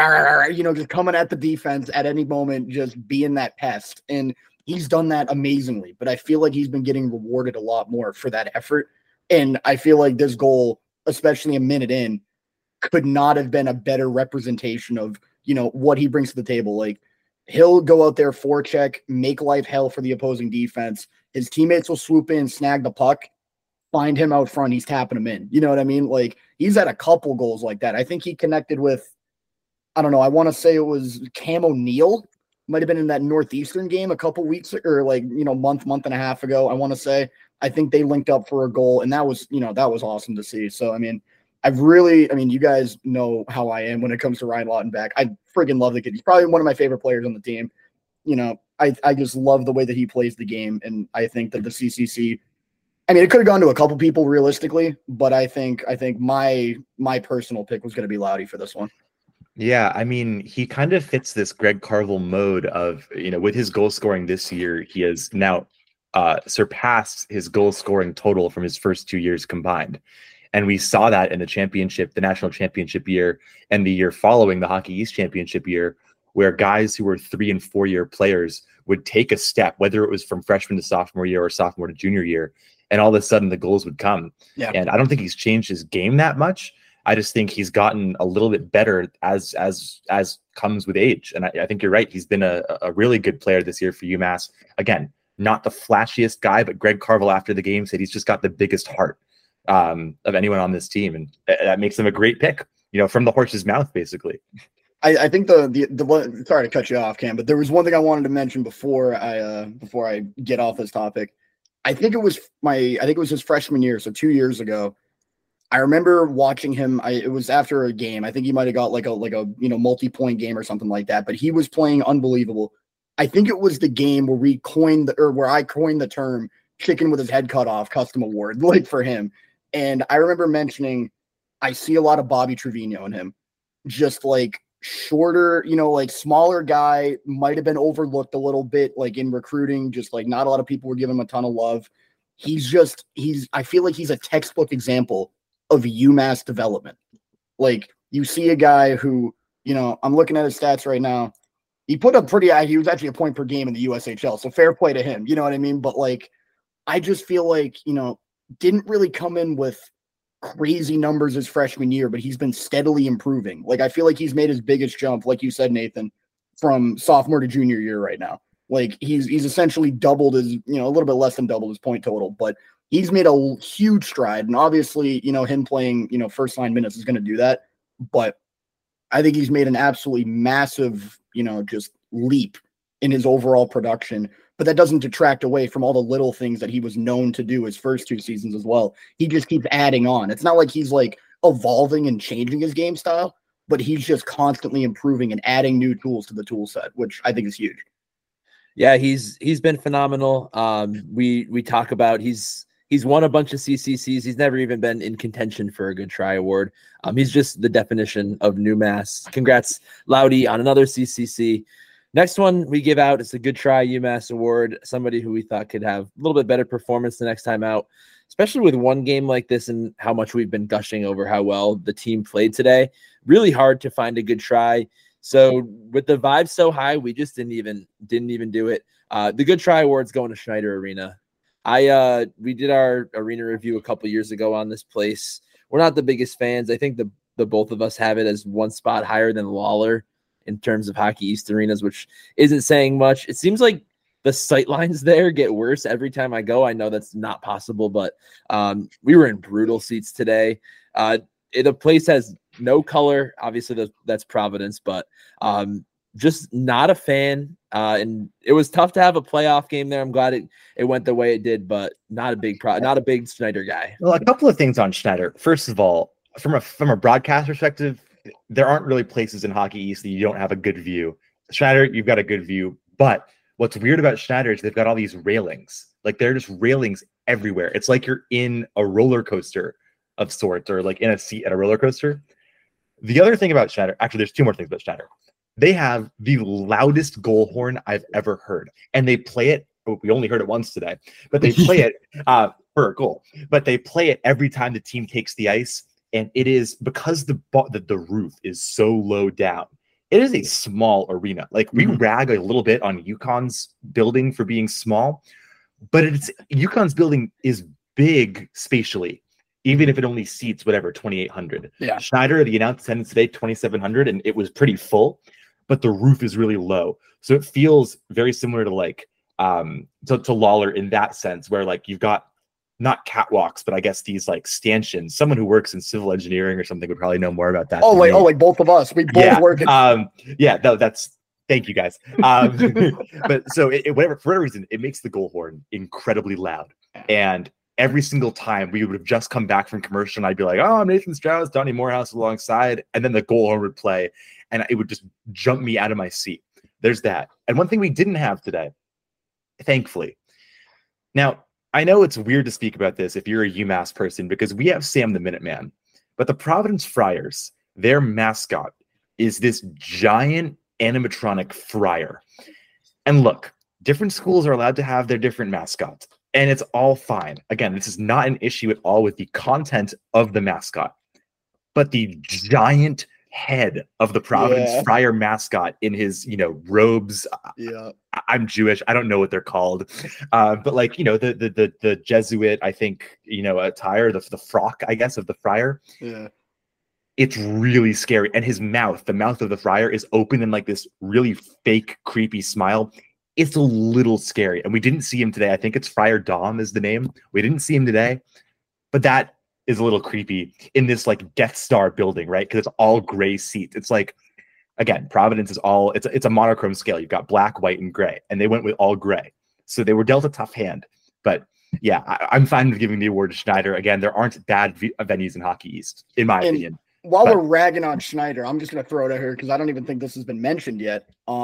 just coming at the defense at any moment, just being that pest. And he's done that amazingly, but I feel like he's been getting rewarded a lot more for that effort. And I feel like this goal, especially a minute in, could not have been a better representation of, what he brings to the table. Like he'll go out there, forecheck, make life hell for the opposing defense. His teammates will swoop in, snag the puck, find him out front. He's tapping him in. You know what I mean? Like he's had a couple goals like that. I think he connected with, I don't know. I want to say it was Cam O'Neill. Might have been in that Northeastern game a couple weeks or month and a half ago. I want to say, I think they linked up for a goal, and that was awesome to see. So, I mean, you guys know how I am when it comes to Ryan Lautenbach. I friggin' love the kid. He's probably one of my favorite players on the team. I just love the way that he plays the game. And I think that the CCC, I mean, it could have gone to a couple people realistically, but I think my personal pick was going to be Loudy for this one. Yeah, I mean, he kind of fits this Greg Carvel mode of, with his goal scoring this year, he has now surpassed his goal scoring total from his first 2 years combined. And we saw that in the national championship year, and the year following the Hockey East championship year, where guys who were 3 and 4 year players would take a step, whether it was from freshman to sophomore year or sophomore to junior year, and all of a sudden the goals would come. Yeah. And I don't think he's changed his game that much. I just think he's gotten a little bit better as comes with age. And I think you're right. He's been a really good player this year for UMass. Again, not the flashiest guy, but Greg Carvel after the game said he's just got the biggest heart of anyone on this team. And that makes him a great pick, from the horse's mouth, basically. I think the one, sorry to cut you off, Cam, but there was one thing I wanted to mention before I get off this topic. I think it was his freshman year. So 2 years ago, I remember watching him. It was after a game. I think he might've got like a multi-point game or something like that, but he was playing unbelievable. I think it was the game where where I coined the term chicken with his head cut off custom award, like for him. And I remember mentioning, I see a lot of Bobby Trevino in him, just like shorter, like smaller guy, might've been overlooked a little bit, like in recruiting, just like not a lot of people were giving him a ton of love. I feel like he's a textbook example of UMass development. Like you see a guy who, I'm looking at his stats right now. He put up he was actually a point per game in the USHL. So fair play to him. You know what I mean? But like, I just feel like, didn't really come in with crazy numbers his freshman year, but he's been steadily improving. Like, I feel like he's made his biggest jump, like you said, Nathan, from sophomore to junior year right now. Like, he's essentially doubled his, a little bit less than doubled his point total, but he's made a huge stride. And obviously, him playing, first line minutes is going to do that. But I think he's made an absolutely massive, just leap in his overall production. But that doesn't detract away from all the little things that he was known to do his first 2 seasons as well. He just keeps adding on. It's not like he's like evolving and changing his game style, but he's just constantly improving and adding new tools to the tool set, which I think is huge. Yeah, he's been phenomenal. We talk about he's won a bunch of CCCs. He's never even been in contention for a Good Try award. He's just the definition of UMass. Congrats, Loudy, on another CCC. Next one we give out is a Good Try UMass award, somebody who we thought could have a little bit better performance the next time out, especially with one game like this and how much we've been gushing over how well the team played today. Really hard to find a good try. So with the vibe so high, we just didn't even do it. The Good Try award's going to Schneider Arena. We did our arena review a couple years ago on this place. We're not the biggest fans. I think the both of us have it as one spot higher than Lawler in terms of Hockey East arenas, which isn't saying much. It seems like the sight lines there get worse every time I go. I know that's not possible, but we were in brutal seats today. The place has no color. Obviously, that's Providence, but just not a fan. And it was tough to have a playoff game there. I'm glad it went the way it did, but not a big Schneider guy. Well, a couple of things on Schneider. First of all, from a broadcast perspective, there aren't really places in Hockey East that you don't have a good view. Schneider, you've got a good view. But what's weird about Schneider is they've got all these railings. Like, they're just railings everywhere. It's like you're in a roller coaster of sorts, or like in a seat at a roller coaster. The other thing about Schneider, actually, there's 2 more things about Schneider. They have the loudest goal horn I've ever heard. And they play it. We only heard it once today, but they play it for a goal. But they play it every time the team takes the ice. And it is because the roof is so low down. It is a small arena. Like, we rag a little bit on UConn's building for being small, but UConn's building is big spatially, even if it only seats 2,800. Yeah. Schneider, the announced attendance today, 2,700, and it was pretty full, but the roof is really low. So it feels very similar to like to Lawler in that sense, where like you've got not catwalks, but I guess these like stanchions. Someone who works in civil engineering or something would probably know more about that. Like both of us. We both work. That's thank you guys. But so for whatever reason, it makes the goal horn incredibly loud. And every single time we would have just come back from commercial and I'd be like, oh, I'm Nathan Strauss, Donnie Morehouse alongside. And then the goal horn would play and it would just jump me out of my seat. There's that. And one thing we didn't have today, thankfully. Now, I know it's weird to speak about this if you're a UMass person, because we have Sam the Minuteman, but the Providence Friars, their mascot is this giant animatronic friar. And look, different schools are allowed to have their different mascots, and it's all fine. Again, this is not an issue at all with the content of the mascot, but the giant head of the Providence Friar mascot in his, robes. Yeah. I'm Jewish. I don't know what they're called. But like, the Jesuit, I think, attire, the frock, I guess, of the friar. Yeah. It's really scary. And his mouth, the mouth of the friar, is open in like this really fake, creepy smile. It's a little scary. And we didn't see him today. I think it's Friar Dom is the name. We didn't see him today, but that is a little creepy in this like Death Star building, right? Because it's all gray seats. It's like, again, Providence is all, it's a monochrome scale. You've got black, white, and gray, and they went with all gray. So they were dealt a tough hand. But yeah, I'm fine with giving the award to Schneider. Again, there aren't bad venues in Hockey East, in my opinion. While we're ragging on Schneider, I'm just going to throw it at her because I don't even think this has been mentioned yet.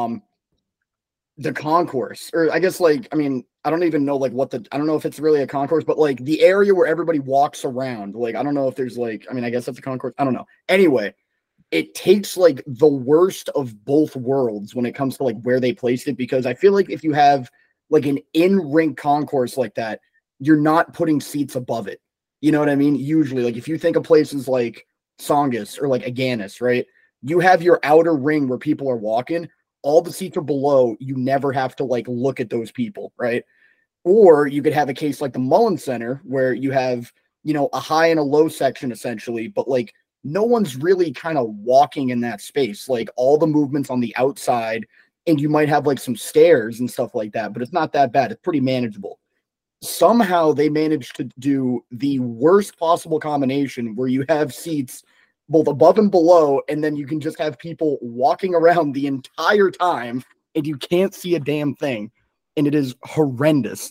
The concourse, or I guess I don't even know I don't know if it's really a concourse, but like the area where everybody walks around. Like, I don't know if there's I guess that's a concourse. I don't know. Anyway, it takes like the worst of both worlds when it comes to like where they placed it, because I feel like if you have like an in-rink concourse like that, you're not putting seats above it. You know what I mean? Usually, like if you think of places like Songus or like Aganis, right? You have your outer ring where people are walking. All the seats are below. You never have to like look at those people, right? Or you could have a case like the Mullen Center where you have, a high and a low section essentially, but like no one's really kind of walking in that space. Like all the movements on the outside, and you might have like some stairs and stuff like that, but it's not that bad. It's pretty manageable. Somehow they managed to do the worst possible combination where you have seats both above and below, and then you can just have people walking around the entire time and you can't see a damn thing. And it is horrendous.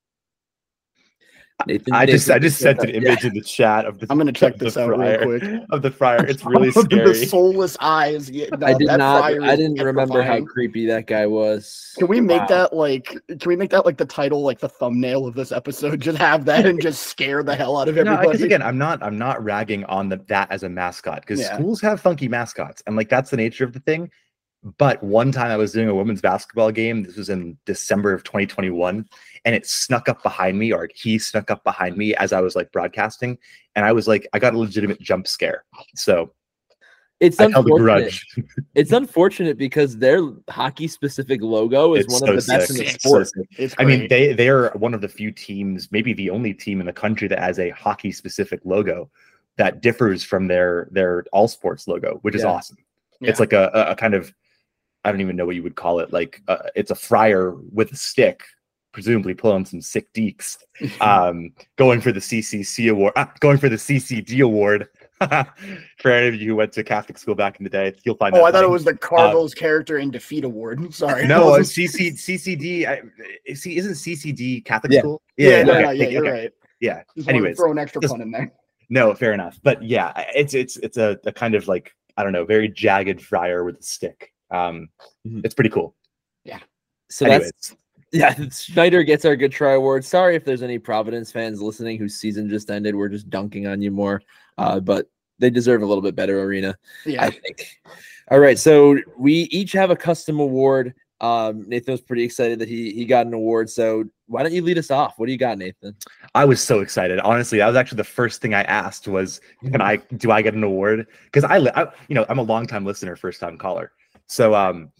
I just sent an image in the chat of the. I'm gonna check this out real quick. Of the fryer, it's really scary. The soulless eyes. Yeah, no, I didn't remember how creepy that guy was. Can we make that like? Can we make that like the title, like the thumbnail of this episode? Just have that and just scare the hell out of everybody. Because again, I'm not ragging on that as a mascot because schools have funky mascots and like that's the nature of the thing. But one time I was doing a women's basketball game. This was in December of 2021, and it snuck up behind me, or he snuck up behind me as I was like broadcasting, and I was like, I got a legitimate jump scare. So it's unfortunate. It's unfortunate because their hockey-specific logo is one of the best in the sport. I mean, they are one of the few teams, maybe the only team in the country that has a hockey-specific logo that differs from their all sports logo, which is awesome. Yeah. It's like a kind of, I don't even know what you would call it. Like it's a fryer with a stick, presumably pulling some sick deeks, going for the CCC award, going for the CCD award. For any of you who went to Catholic school back in the day, you'll find. Oh, I thought it was the Carvel's character in Defeat award. Sorry, no, CCD. Isn't CCD Catholic school? Yeah, you're right. Yeah. Anyways, throw an extra pun in there. No, fair enough. But yeah, it's a kind of like, I don't know, very jagged fryer with a stick. It's pretty cool. Yeah. So Schneider gets our Good Try Award. Sorry if there's any Providence fans listening whose season just ended. We're just dunking on you more, but they deserve a little bit better arena, I think. All right, so we each have a custom award. Nathan was pretty excited that he got an award. So why don't you lead us off? What do you got, Nathan? I was so excited. Honestly, that was actually the first thing I asked was, do I get an award? Because I'm a longtime listener, first time caller. So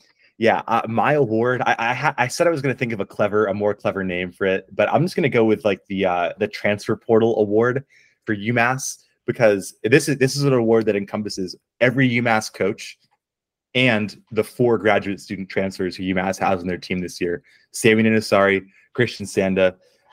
my award, I said I was going to think of a more clever name for it, but I'm just going to go with like the transfer portal award for UMass, because this is an award that encompasses every UMass coach and the 4 graduate student transfers who UMass has on their team this year: Sammy Ninasari, Christian Sanda,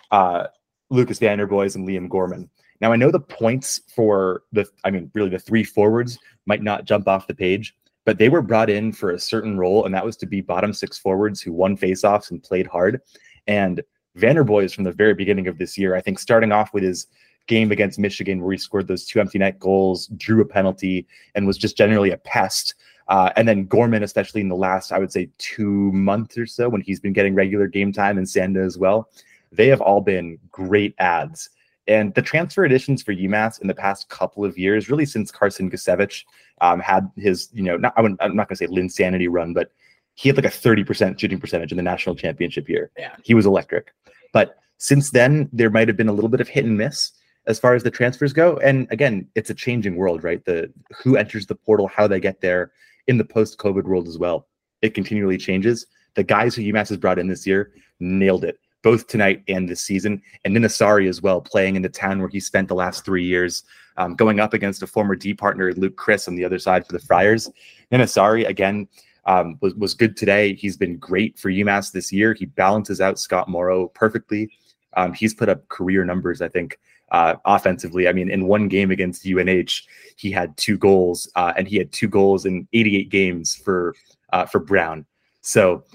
Lucas Vanderboys, and Liam Gorman. Now, I know the points for the 3 forwards might not jump off the page, but they were brought in for a certain role, and that was to be bottom 6 forwards who won faceoffs and played hard. And Vanderboys, from the very beginning of this year, I think starting off with his game against Michigan where he scored those 2 empty net goals, drew a penalty, and was just generally a pest. And then Gorman, especially in the last, I would say, 2 months or so when he's been getting regular game time, and Sanda as well. They have all been great ads. And the transfer additions for UMass in the past couple of years, really since Carson Gusevich had his, I'm not going to say Linsanity run, but he had like a 30% shooting percentage in the national championship year. Yeah. He was electric. But since then, there might have been a little bit of hit and miss as far as the transfers go. And again, it's a changing world, right? Who enters the portal, how they get there in the post-COVID world as well. It continually changes. The guys who UMass has brought in this year nailed it, both tonight and this season. And Ninasari as well, playing in the town where he spent the last 3 years, going up against a former D partner, Luke Chris, on the other side for the Friars. Ninasari, again, was good today. He's been great for UMass this year. He balances out Scott Morrow perfectly. He's put up career numbers, I think, offensively. I mean, in one game against UNH, he had 2 goals, and he had 2 goals in 88 games for Brown. So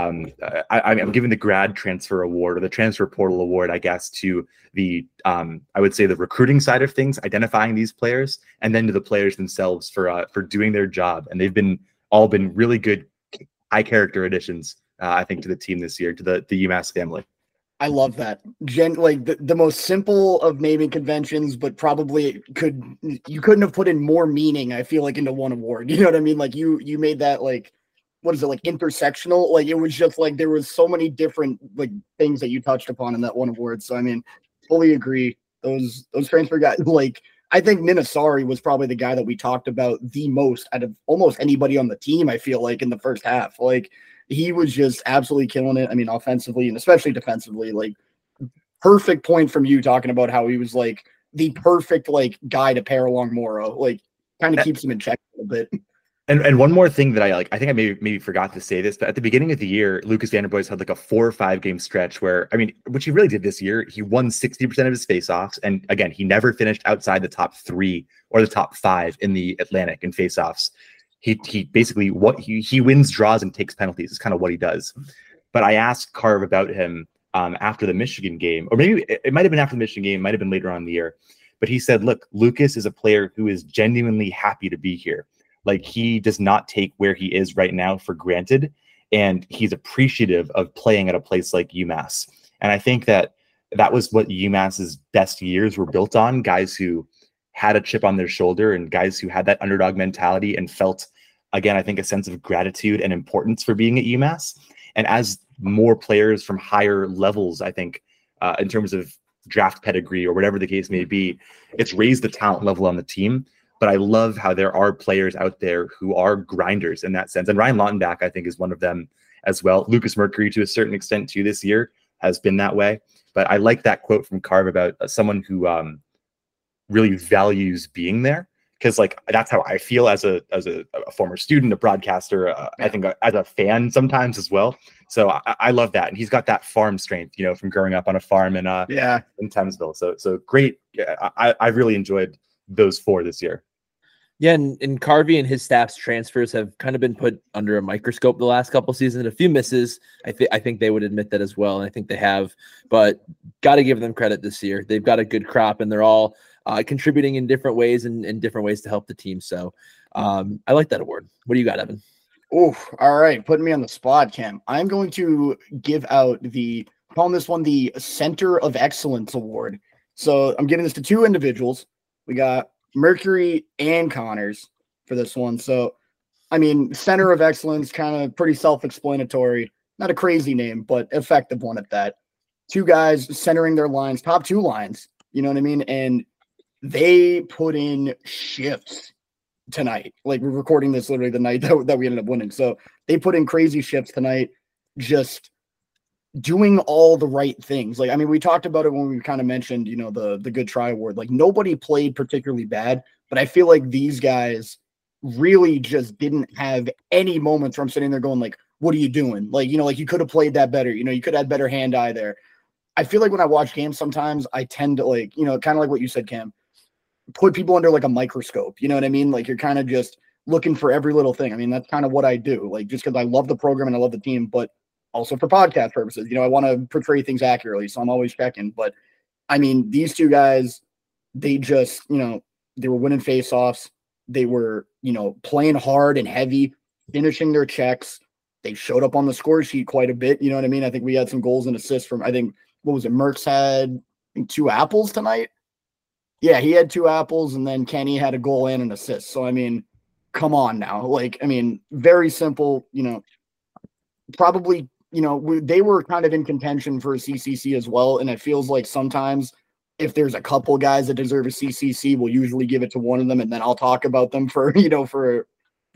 I'm giving the grad transfer award, or the transfer portal award, I guess, to the I would say the recruiting side of things, identifying these players, and then to the players themselves for doing their job. And they've all been really good, high character additions, I think, to the team this year, to the UMass family. I love that. Like the most simple of naming conventions, but probably you couldn't have put in more meaning, I feel like, into one award. You know what I mean? Like you made that, like, what is it, like intersectional? Like it was just like there was so many different like things that you touched upon in that one award. So I mean, fully agree. Those transfer guys, like I think Ninasari was probably the guy that we talked about the most out of almost anybody on the team, I feel like, in the first half. Like he was just absolutely killing it. I mean, offensively and especially defensively, like perfect point from you talking about how he was like the perfect like guy to pair along Morrow. Like kind of keeps him in check a little bit. And one more thing that I think I maybe forgot to say this, but at the beginning of the year, Lucas Vanderboys had like a 4 or 5 game stretch where, I mean, which he really did this year. He won 60% of his faceoffs. And again, he never finished outside the top 3 or the top 5 in the Atlantic in faceoffs. He basically he wins draws and takes penalties is kind of what he does. But I asked Carv about him after the Michigan game, or maybe it might have been after the Michigan game, might have been later on in the year. But he said, look, Lucas is a player who is genuinely happy to be here. Like, he does not take where he is right now for granted, and he's appreciative of playing at a place like UMass. And I think that was what UMass's best years were built on, guys who had a chip on their shoulder and guys who had that underdog mentality and felt, again, I think a sense of gratitude and importance for being at UMass. And as more players from higher levels, I think, in terms of draft pedigree or whatever the case may be, it's raised the talent level on the team. But I love how there are players out there who are grinders in that sense. And Ryan Lautenbach, I think, is one of them as well. Lucas Mercury, to a certain extent, too, this year has been that way. But I like that quote from Carv about someone who really values being there. Because like that's how I feel as a former student, a broadcaster, I think as a fan sometimes as well. So I love that. And he's got that farm strength, you know, from growing up on a farm in Thamesville. So great. I really enjoyed those 4 this year. Yeah, and Carvey and his staff's transfers have kind of been put under a microscope the last couple seasons. A few misses. I think they would admit that as well, and I think they have. But got to give them credit this year. They've got a good crop, and they're all contributing in different ways and in different ways to help the team. So I like that award. What do you got, Evan? Oh, all right. Putting me on the spot, Cam. I'm going to give out calling this one the Center of Excellence Award. So I'm giving this to 2 individuals. We got Mercury and Connors for this one. So, I mean, Center of Excellence, kind of pretty self-explanatory. Not a crazy name, but effective one at that. 2 guys centering their lines, top 2 lines. You know what I mean? And they put in shifts tonight. Like, we're recording this literally the night that we ended up winning. So they put in crazy shifts tonight, just doing all the right things. Like, I mean, we talked about it when we kind of mentioned, you know, the good try award. Like, nobody played particularly bad, but I feel like these guys really just didn't have any moments where I'm sitting there going like, what are you doing? Like, you know, like you could have played that better. You know, you could have had better hand-eye there. I feel like when I watch games, sometimes I tend to like, you know, kind of like what you said, Cam, put people under like a microscope. You know what I mean? Like, you're kind of just looking for every little thing. I mean, that's kind of what I do. Like, just because I love the program and I love the team, but also for podcast purposes, you know, I want to portray things accurately. So I'm always checking. But I mean, these 2 guys, they just, you know, they were winning faceoffs. They were, you know, playing hard and heavy, finishing their checks. They showed up on the score sheet quite a bit. You know what I mean? I think we had some goals and assists from, I think, what was it? Merckx had 2 apples tonight. Yeah, he had 2 apples, and then Kenny had a goal and an assist. So, I mean, come on now. Like, I mean, very simple, you know, probably, you know, they were kind of in contention for a CCC as well. And it feels like sometimes if there's a couple guys that deserve a CCC, we'll usually give it to one of them. And then I'll talk about them for, you know, for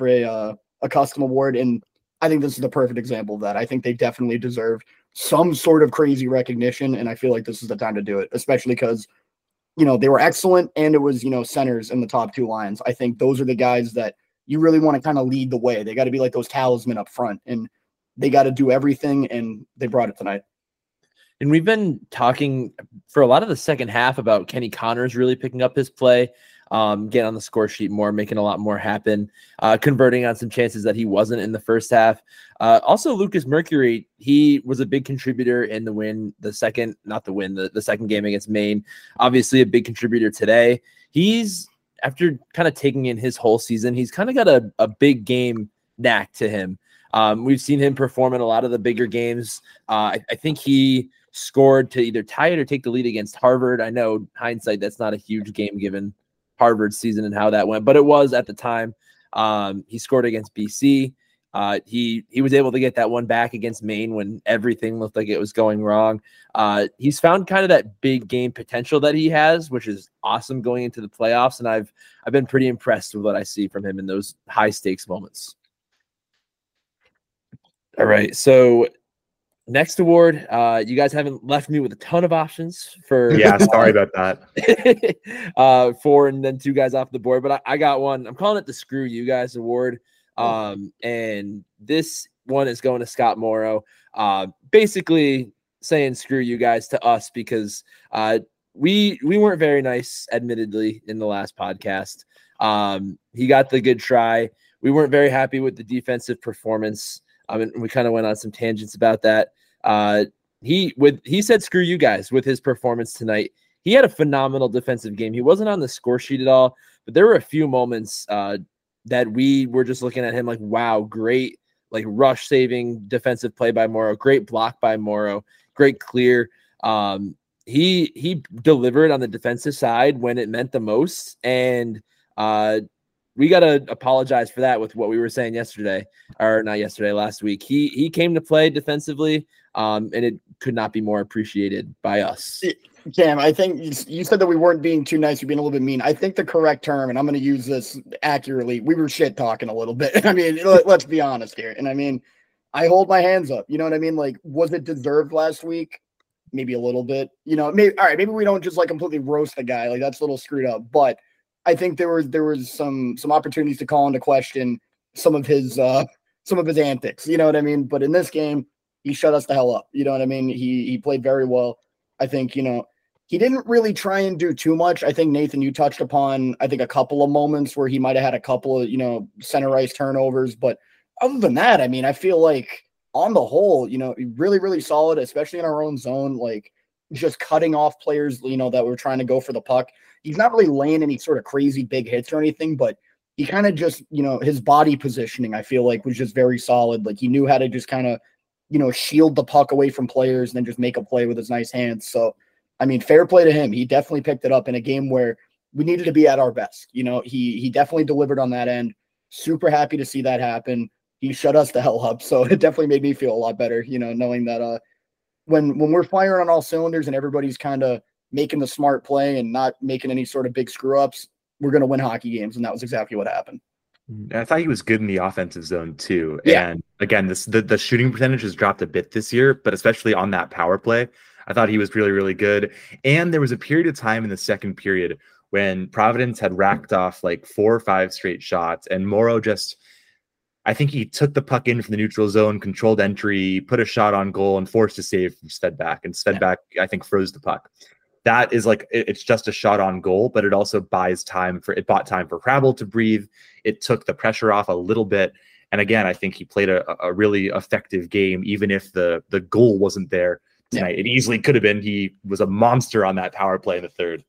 a custom award. And I think this is the perfect example of that. I think they definitely deserve some sort of crazy recognition. And I feel like this is the time to do it, especially because, you know, they were excellent and it was, you know, centers in the top 2 lines. I think those are the guys that you really want to kind of lead the way. They got to be like those talisman up front, and they got to do everything, and they brought it tonight. And we've been talking for a lot of the second half about Kenny Connors really picking up his play, getting on the score sheet more, making a lot more happen, converting on some chances that he wasn't in the first half. Also, Lucas Mercury, he was a big contributor in the win, the second game against Maine. Obviously, a big contributor today. He's, after kind of taking in his whole season, he's kind of got a big game knack to him. We've seen him perform in a lot of the bigger games. I think he scored to either tie it or take the lead against Harvard. I know hindsight, that's not a huge game given Harvard's season and how that went, but it was at the time. He scored against BC. He was able to get that one back against Maine when everything looked like it was going wrong. He's found kind of that big game potential that he has, which is awesome going into the playoffs. And I've been pretty impressed with what I see from him in those high stakes moments. All right. So next award, you guys haven't left me with a ton of options for. Yeah, sorry about that. 4 and then 2 guys off the board, but I got one. I'm calling it the Screw You Guys Award. And this one is going to Scott Morrow. Basically saying screw you guys to us because we weren't very nice, admittedly, in the last podcast. He got the good try. We weren't very happy with the defensive performance. And we kind of went on some tangents about that. He said screw you guys with his performance tonight. He had a phenomenal defensive game. He wasn't on the score sheet at all, but there were a few moments that we were just looking at him like, wow, great, like rush saving defensive play by Morrow, great block by Morrow, great clear. He delivered on the defensive side when it meant the most. And we got to apologize for that with what we were saying yesterday, or not yesterday, last week. He came to play defensively, and it could not be more appreciated by us. Cam, I think you said that we weren't being too nice, you're being a little bit mean. I think the correct term, and I'm going to use this accurately, we were shit talking a little bit. I mean, let's be honest here. And I mean, I hold my hands up. You know what I mean? Like, was it deserved last week? Maybe a little bit. You know, maybe all right. Maybe we don't just like completely roast the guy. Like that's a little screwed up. But I think there was some opportunities to call into question some of his antics. You know what I mean? But in this game, he shut us the hell up. You know what I mean? He played very well. I think he didn't really try and do too much. I think, Nathan, you touched upon, I think, a couple of moments where he might have had a couple of, center ice turnovers. But other than that, I mean, I feel like on the whole, really, really solid, especially in our own zone, like just cutting off players, that were trying to go for the puck. He's not really laying any sort of crazy big hits or anything, but he kind of just, his body positioning, I feel like, was just very solid. Like he knew how to just kind of, shield the puck away from players and then just make a play with his nice hands. So, I mean, fair play to him. He definitely picked it up in a game where we needed to be at our best. He definitely delivered on that end. Super happy to see that happen. He shut us the hell up. So it definitely made me feel a lot better, knowing that when we're firing on all cylinders and everybody's kind of making the smart play and not making any sort of big screw ups, we're going to win hockey games. And that was exactly what happened. I thought he was good in the offensive zone too. Yeah. And again, the shooting percentage has dropped a bit this year, but especially on that power play, I thought he was really, really good. And there was a period of time in the second period when Providence had racked off like 4 or 5 straight shots, and Morrow I think he took the puck in from the neutral zone, controlled entry, put a shot on goal, and forced a save from Svedback. And Svedback, I think, froze the puck. That is like, it's just a shot on goal, but it also bought time for Crabble to breathe. It took the pressure off a little bit. And again, I think he played a really effective game, even if the goal wasn't there tonight. Yeah. It easily could have been. He was a monster on that power play in the third.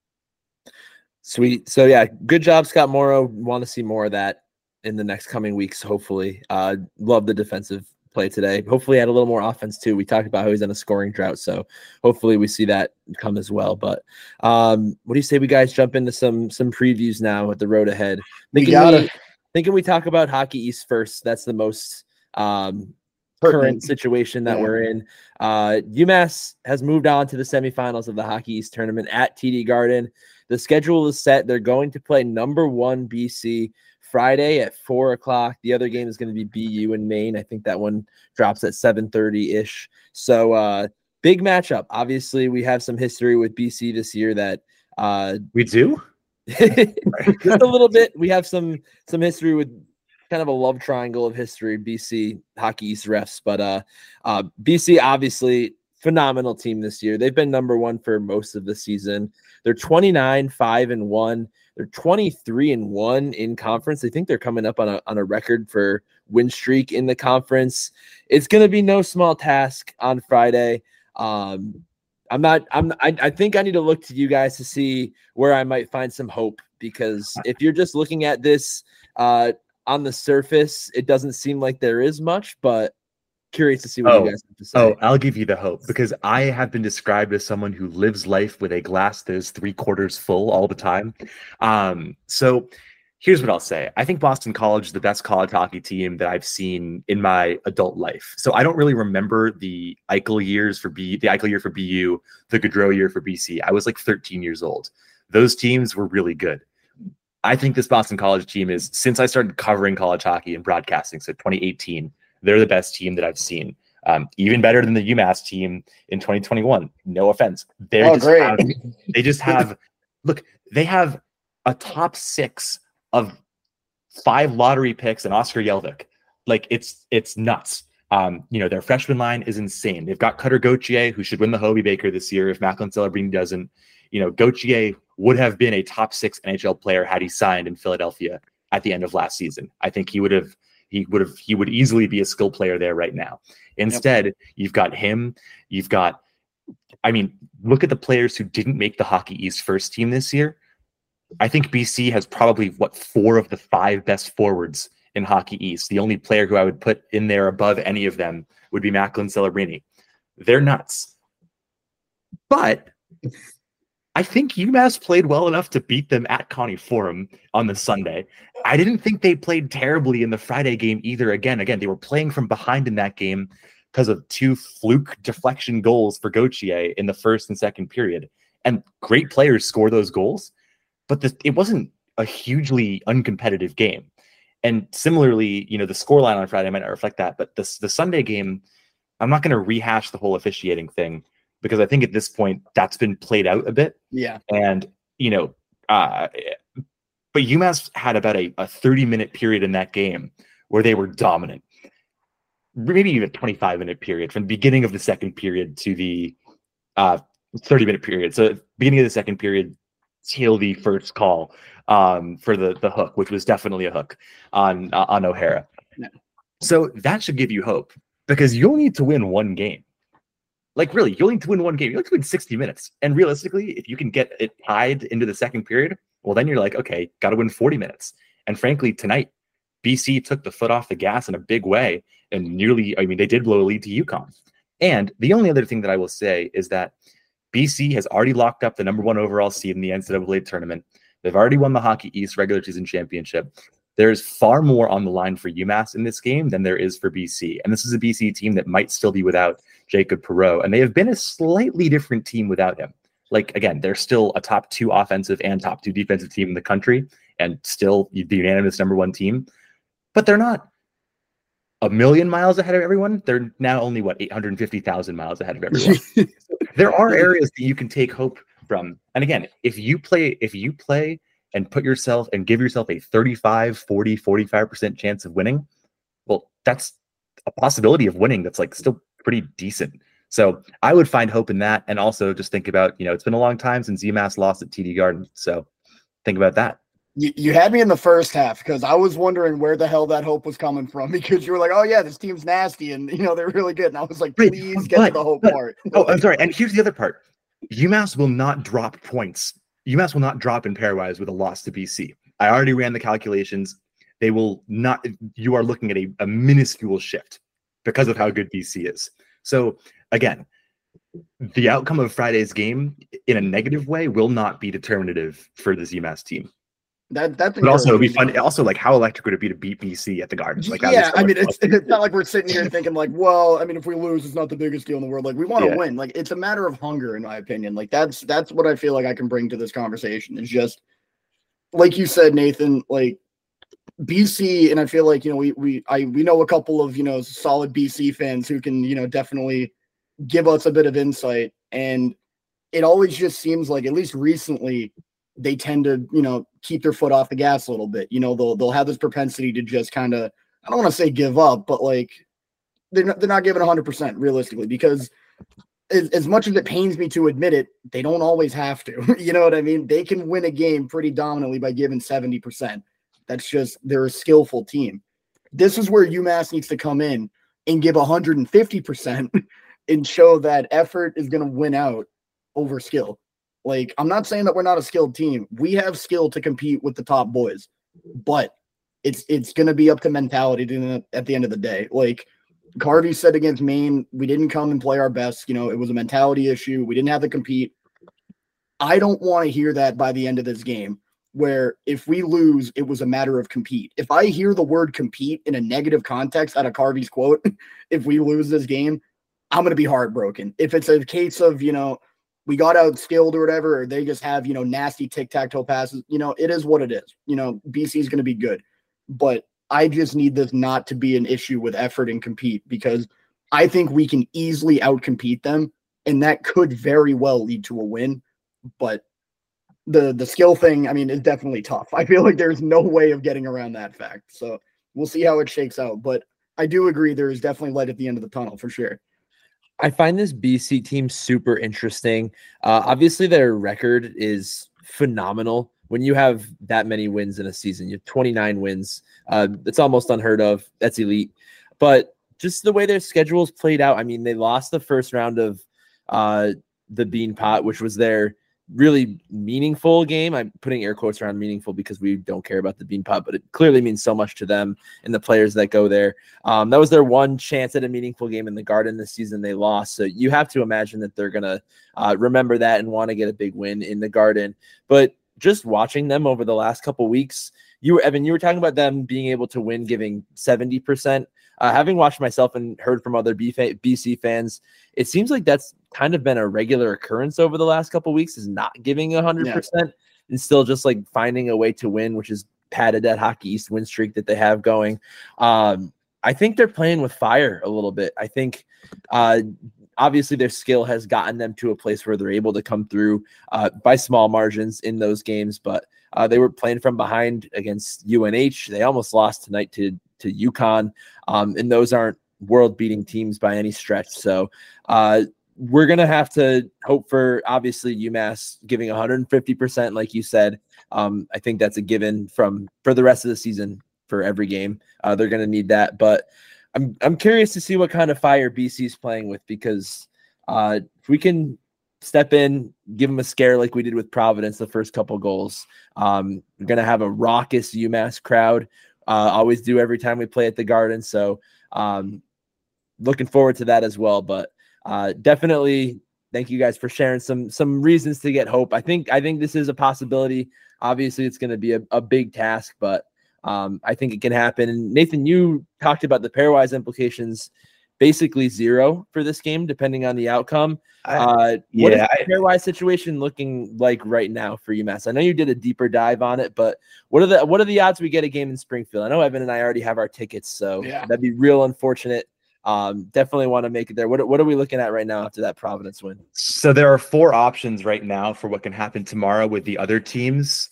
Sweet. So yeah, good job, Scott Morrow. Want to see more of that in the next coming weeks, hopefully. Love the defensive play today. Hopefully had a little more offense too. We talked about how he's in a scoring drought, so hopefully we see that come as well. But what do you say we guys jump into some previews now with the road ahead? Thinking we talk about Hockey East first. That's the most current situation that we're in. UMass has moved on to the semifinals of the Hockey East tournament at TD Garden. The schedule is set. They're going to play number 1 BC Friday at 4:00. The other game is going to be BU in Maine. I think that one drops at 7:30-ish. So big matchup. Obviously, we have some history with BC this year that we do. Just a little bit. We have some history with kind of a love triangle of history, BC Hockey East refs. But BC, obviously, phenomenal team this year. They've been number 1 for most of the season. They're 29-5-1. They're 23-1 in conference. I think they're coming up on a record for win streak in the conference. It's going to be no small task on Friday. I think I need to look to you guys to see where I might find some hope, because if you're just looking at this on the surface, it doesn't seem like there is much, but curious to see what you guys have to say. Oh, I'll give you the hope, because I have been described as someone who lives life with a glass that is 3/4 full all the time. So here's what I'll say. I think Boston College is the best college hockey team that I've seen in my adult life. So I don't really remember the Eichel years for the Eichel year for BU, the Gaudreau year for BC. I was like 13 years old. Those teams were really good. I think this Boston College team is, since I started covering college hockey and broadcasting, so 2018, they're the best team that I've seen. Even better than the UMass team in 2021. No offense. They just have look, they have a top 6 of 5 lottery picks and Oscar Yelvik. Like it's nuts. Their freshman line is insane. They've got Cutter Gauthier, who should win the Hobie Baker this year if Macklin Celebrini doesn't. Gauthier would have been a top 6 NHL player had he signed in Philadelphia at the end of last season. I think he would easily be a skill player there right now. Instead, You've got him. Look at the players who didn't make the Hockey East first team this year. I think BC has probably 4 of the 5 best forwards in Hockey East. The only player who I would put in there above any of them would be Macklin Celebrini. They're nuts. But I think UMass played well enough to beat them at Connie Forum on the Sunday. I didn't think they played terribly in the Friday game either. Again, they were playing from behind in that game because of 2 fluke deflection goals for Gauthier in the first and second period. And great players score those goals, but it wasn't a hugely uncompetitive game. And similarly, the scoreline on Friday might not reflect that, but the Sunday game, I'm not going to rehash the whole officiating thing because I think at this point that's been played out a bit. Yeah. And, but UMass had about a 30-minute period in that game where they were dominant. Maybe even a 25-minute period from the beginning of the second period to the 30-minute period. So beginning of the second period till the first call for the hook, which was definitely a hook on O'Hara. Yeah. So that should give you hope because you'll need to win one game. Like really, you'll need to win one game. You'll need to win 60 minutes. And realistically, if you can get it tied into the second period, well, then you're like, okay, got to win 40 minutes. And frankly, tonight, BC took the foot off the gas in a big way and they did blow a lead to UConn. And the only other thing that I will say is that BC has already locked up the number 1 overall seed in the NCAA tournament. They've already won the Hockey East regular season championship. There's far more on the line for UMass in this game than there is for BC. And this is a BC team that might still be without Jacob Perreault. And they have been a slightly different team without him. Like, again, they're still a top 2 offensive and top 2 defensive team in the country and still the unanimous number 1 team. But they're not a million miles ahead of everyone. They're now only 850,000 miles ahead of everyone. There are areas that you can take hope from. And again, if you play and put yourself and give yourself a 35, 40, 45% chance of winning, well, that's a possibility of winning that's still pretty decent. So I would find hope in that. And also just think about, it's been a long time since UMass lost at TD Garden. So think about that. You had me in the first half because I was wondering where the hell that hope was coming from because you were like, oh yeah, this team's nasty and they're really good. And I was like, please get to the hope part. I'm sorry. And here's the other part. UMass will not drop points. UMass will not drop in pairwise with a loss to BC. I already ran the calculations. They will not. You are looking at a minuscule shift because of how good BC is. So again, the outcome of Friday's game in a negative way will not be determinative for this UMass team. But also it'd be fun. Also, how electric would it be to beat BC at the Garden? It's not like we're sitting here thinking well, if we lose, it's not the biggest deal in the world. We want to win. It's a matter of hunger, in my opinion. That's what I feel like I can bring to this conversation. It's just like you said, Nathan. BC, and I feel like we know a couple of solid BC fans who can definitely give us a bit of insight, and it always just seems like, at least recently, they tend to, keep their foot off the gas a little bit. They'll have this propensity to just kind of, I don't want to say give up, but they're not giving 100% realistically, because as much as it pains me to admit it, they don't always have to. You know what I mean? They can win a game pretty dominantly by giving 70%. That's just, they're a skillful team. This is where UMass needs to come in and give 150% and show that effort is going to win out over skill. I'm not saying that we're not a skilled team. We have skill to compete with the top boys, but it's going to be up to mentality at the end of the day. Carvey said against Maine, we didn't come and play our best. It was a mentality issue. We didn't have to compete. I don't want to hear that by the end of this game, where if we lose, it was a matter of compete. If I hear the word compete in a negative context out of Carvey's quote, if we lose this game, I'm going to be heartbroken. If it's a case of, we got outskilled or whatever, or they just have, nasty tic-tac-toe passes, it is what it is. BC is going to be good. But I just need this not to be an issue with effort and compete, because I think we can easily outcompete them, and that could very well lead to a win. But the skill thing, I mean, is definitely tough. I feel like there's no way of getting around that fact. So we'll see how it shakes out. But I do agree there is definitely light at the end of the tunnel for sure. I find this BC team super interesting. Obviously, their record is phenomenal. When you have that many wins in a season, you have 29 wins. It's almost unheard of. That's elite. But just the way their schedule's played out, I mean, they lost the first round of the Bean Pot, which was their really meaningful game. I'm putting air quotes around meaningful because we don't care about the Bean Pot, but it clearly means so much to them and the players that go there. That was their one chance at a meaningful game in the Garden this season. They lost. So you have to imagine that they're going to remember that and want to get a big win in the Garden. But just watching them over the last couple weeks, Evan, you were talking about them being able to win, giving 70%. Having watched myself and heard from other BC fans, it seems like that's kind of been a regular occurrence over the last couple of weeks, is not giving 100% and still just like finding a way to win, which is padded that Hockey East win streak that they have going. I think they're playing with fire a little bit. I think obviously their skill has gotten them to a place where they're able to come through by small margins in those games, but they were playing from behind against UNH. They almost lost tonight to UConn, and those aren't world-beating teams by any stretch. So we're going to have to hope for, obviously, UMass giving 150%, like you said. I think that's a given for the rest of the season for every game. They're going to need that. But I'm curious to see what kind of fire BC's playing with, because if we can step in, give them a scare like we did with Providence the first couple goals, we're going to have a raucous UMass crowd. Always do every time we play at the Garden. So looking forward to that as well. But definitely thank you guys for sharing some reasons to get hope. I think this is a possibility. Obviously, it's going to be a big task, but I think it can happen. And Nathan, you talked about the pairwise implications, basically zero for this game, depending on the outcome. What is the pairwise situation looking like right now for UMass? I know you did a deeper dive on it, but what are the odds we get a game in Springfield? I know Evan and I already have our tickets, so that'd be real unfortunate. Definitely want to make it there. What are we looking at right now after that Providence win? So there are 4 options right now for what can happen tomorrow with the other teams.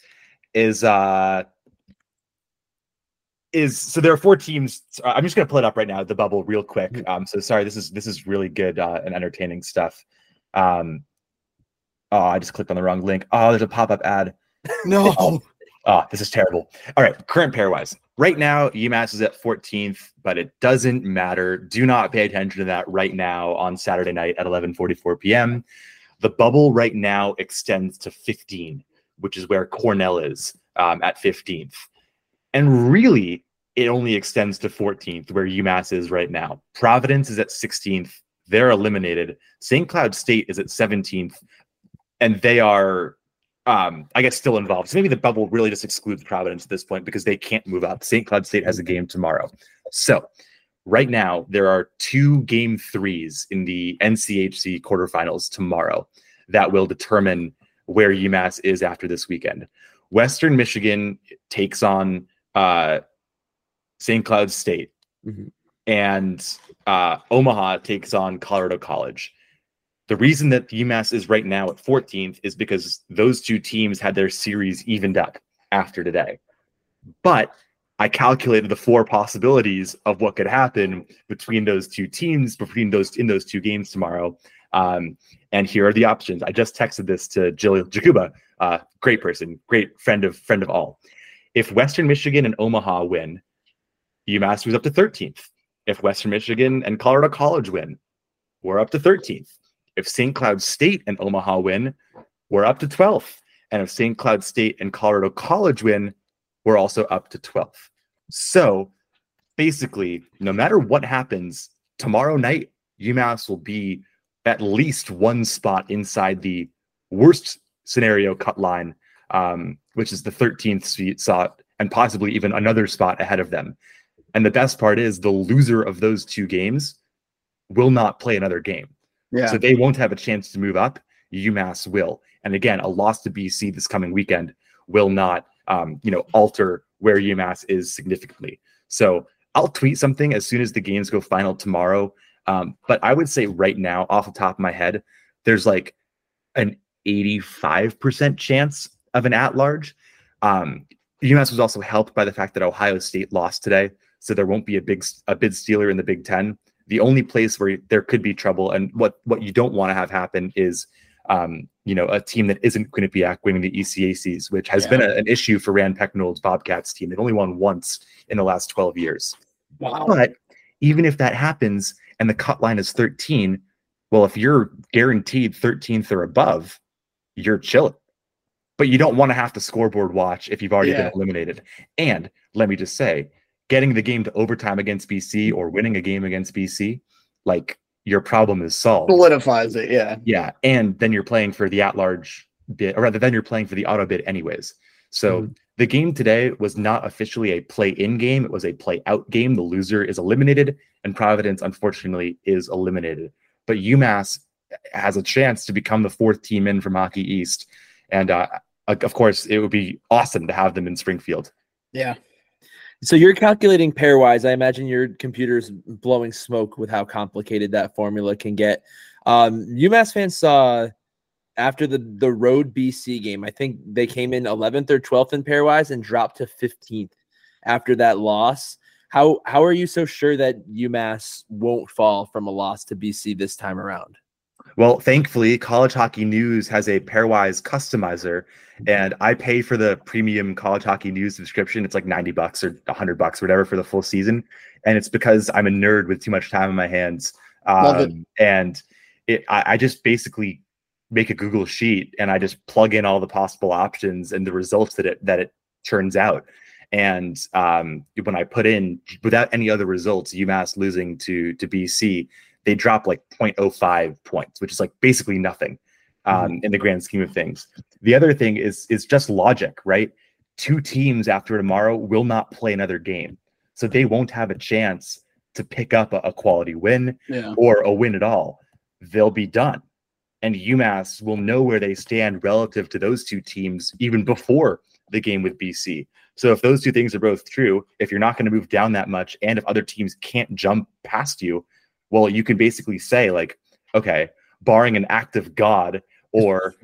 So there are 4 teams. I'm just going to pull it up right now, the bubble, real quick. So sorry, this is really good and entertaining stuff. I just clicked on the wrong link. Oh, there's a pop-up ad. No. This is terrible. All right, current pairwise. Right now, UMass is at 14th, but it doesn't matter. Do not pay attention to that right now on Saturday night at 11:44 p.m. The bubble right now extends to 15, which is where Cornell is at 15th. And really, it only extends to 14th, where UMass is right now. Providence is at 16th. They're eliminated. St. Cloud State is at 17th, and they are, I guess, still involved. So maybe the bubble really just excludes Providence at this point because they can't move up. St. Cloud State has a game tomorrow. So right now, there are 2 game 3s in the NCHC quarterfinals tomorrow that will determine where UMass is after this weekend. Western Michigan takes on St. Cloud State, and Omaha takes on Colorado College. The reason that UMass is right now at 14th is because those 2 teams had their series evened up after today. But I calculated the 4 possibilities of what could happen between those 2 teams, in those 2 games tomorrow. And here are the options. I just texted this to Jill Jakuba, great person, great friend of all. If Western Michigan and Omaha win, UMass moves up to 13th. If Western Michigan and Colorado College win, we're up to 13th. If St. Cloud State and Omaha win, we're up to 12th. And if St. Cloud State and Colorado College win, we're also up to 12th. So basically, no matter what happens, tomorrow night, UMass will be at least 1 spot inside the worst scenario cut line, which is the 13th spot, and possibly even another spot ahead of them. And the best part is the loser of those 2 games will not play another game. Yeah. So they won't have a chance to move up. UMass will. And again, a loss to BC this coming weekend will not, alter where UMass is significantly. So I'll tweet something as soon as the games go final tomorrow. But I would say right now, off the top of my head, there's like an 85% chance of an at-large. UMass was also helped by the fact that Ohio State lost today, so there won't be a bid stealer in the Big Ten. The only place where there could be trouble, and what you don't want to have happen is, a team that isn't Quinnipiac winning the ECACs, which has been an issue for Rand Pecknold's Bobcats team. They've only won once in the last 12 years. Wow. But even if that happens and the cut line is 13, well, if you're guaranteed 13th or above, you're chilling. But you don't want to have to scoreboard watch if you've already been eliminated. And let me just say, getting the game to overtime against BC or winning a game against BC, like, your problem is solved. Solidifies it, yeah. Yeah, and then you're playing for the at-large bid, or rather, then you're playing for the auto bid anyways. So the game today was not officially a play-in game. It was a play-out game. The loser is eliminated, and Providence, unfortunately, is eliminated. But UMass has a chance to become the 4th team in from Hockey East. And of course, it would be awesome to have them in Springfield. Yeah. So you're calculating pairwise. I imagine your computer's blowing smoke with how complicated that formula can get. UMass fans saw after the road BC game, I think they came in 11th or 12th in pairwise and dropped to 15th after that loss. How are you so sure that UMass won't fall from a loss to BC this time around? Well, thankfully, College Hockey News has a pairwise customizer, and I pay for the premium College Hockey News subscription. It's like $90 or $100, whatever, for the full season. And it's because I'm a nerd with too much time on my hands. Love it. And I just basically make a Google sheet and I just plug in all the possible options and the results that it turns out. And when I put in, without any other results, UMass losing to BC, they drop like 0.05 points, which is like basically nothing in the grand scheme of things. The other thing is just logic, right? 2 teams after tomorrow will not play another game. So they won't have a chance to pick up a quality win or a win at all. They'll be done. And UMass will know where they stand relative to those 2 teams even before the game with BC. So if those 2 things are both true, if you're not going to move down that much, and if other teams can't jump past you, well, you can basically say, like, okay, barring an act of God or,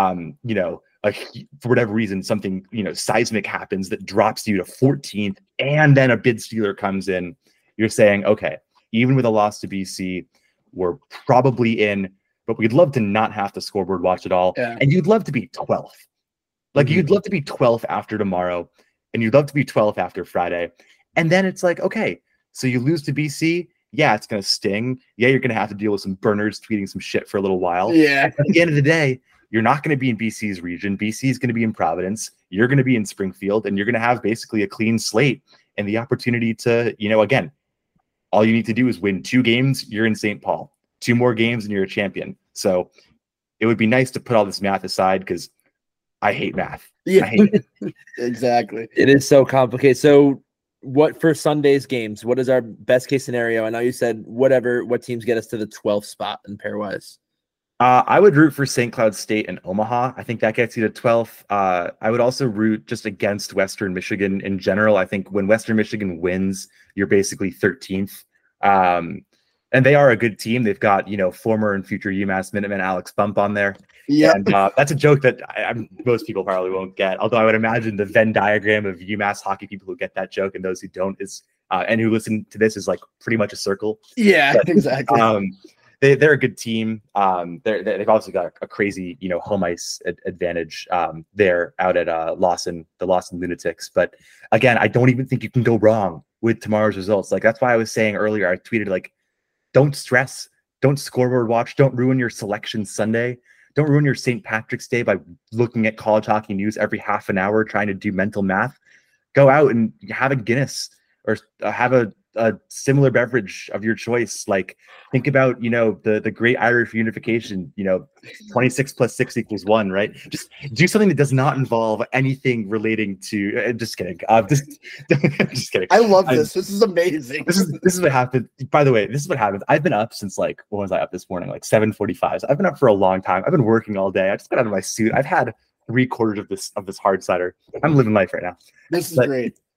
for whatever reason, something, seismic happens that drops you to 14th, and then a bid stealer comes in, you're saying, okay, even with a loss to BC, we're probably in, but we'd love to not have to scoreboard watch at all. Yeah. And you'd love to be 12th. Like, you'd love to be 12th after tomorrow, and you'd love to be 12th after Friday. And then it's like, okay, so you lose to BC. Yeah, it's going to sting. Yeah, you're going to have to deal with some burners tweeting some shit for a little while. Yeah. At the end of the day, you're not going to be in BC's region. BC is going to be in Providence. You're going to be in Springfield, and you're going to have basically a clean slate and the opportunity to, again, all you need to do is win 2 games. You're in St. Paul. 2 more games, and you're a champion. So it would be nice to put all this math aside because I hate math. Yeah, I hate it. Exactly. It is so complicated. So what for Sunday's games? What is our best case scenario? I know you said what teams get us to the 12th spot in pairwise. I would root for St. Cloud State and Omaha. I think that gets you to 12th. I would also root just against Western Michigan in general. I think when Western Michigan wins, you're basically 13th. And they are a good team. They've got, former and future UMass Minuteman Alex Bump on there. Yeah, and that's a joke that most people probably won't get. Although I would imagine the Venn diagram of UMass hockey people who get that joke and those who don't is, and who listen to this is like pretty much a circle. Yeah, but, exactly. They're a good team. They've also got a crazy, home ice advantage there out at the Lawson Lunatics. But again, I don't even think you can go wrong with tomorrow's results. Like, that's why I was saying earlier, I tweeted, like, don't stress, don't scoreboard watch, don't ruin your selection Sunday. Don't ruin your St. Patrick's Day by looking at College Hockey News every half an hour trying to do mental math. Go out and have a Guinness or have a similar beverage of your choice. Like, think about, the great Irish unification, 26 plus 6 equals 1, right? Just do something that does not involve anything relating to, just kidding. Just kidding. I love this. This is amazing. This is what happened. By the way, this is what happens. I've been up since when was I up this morning? Like 7:45. So I've been up for a long time. I've been working all day. I just got out of my suit. I've had 3/4 of this hard cider. I'm living life right now. This is great.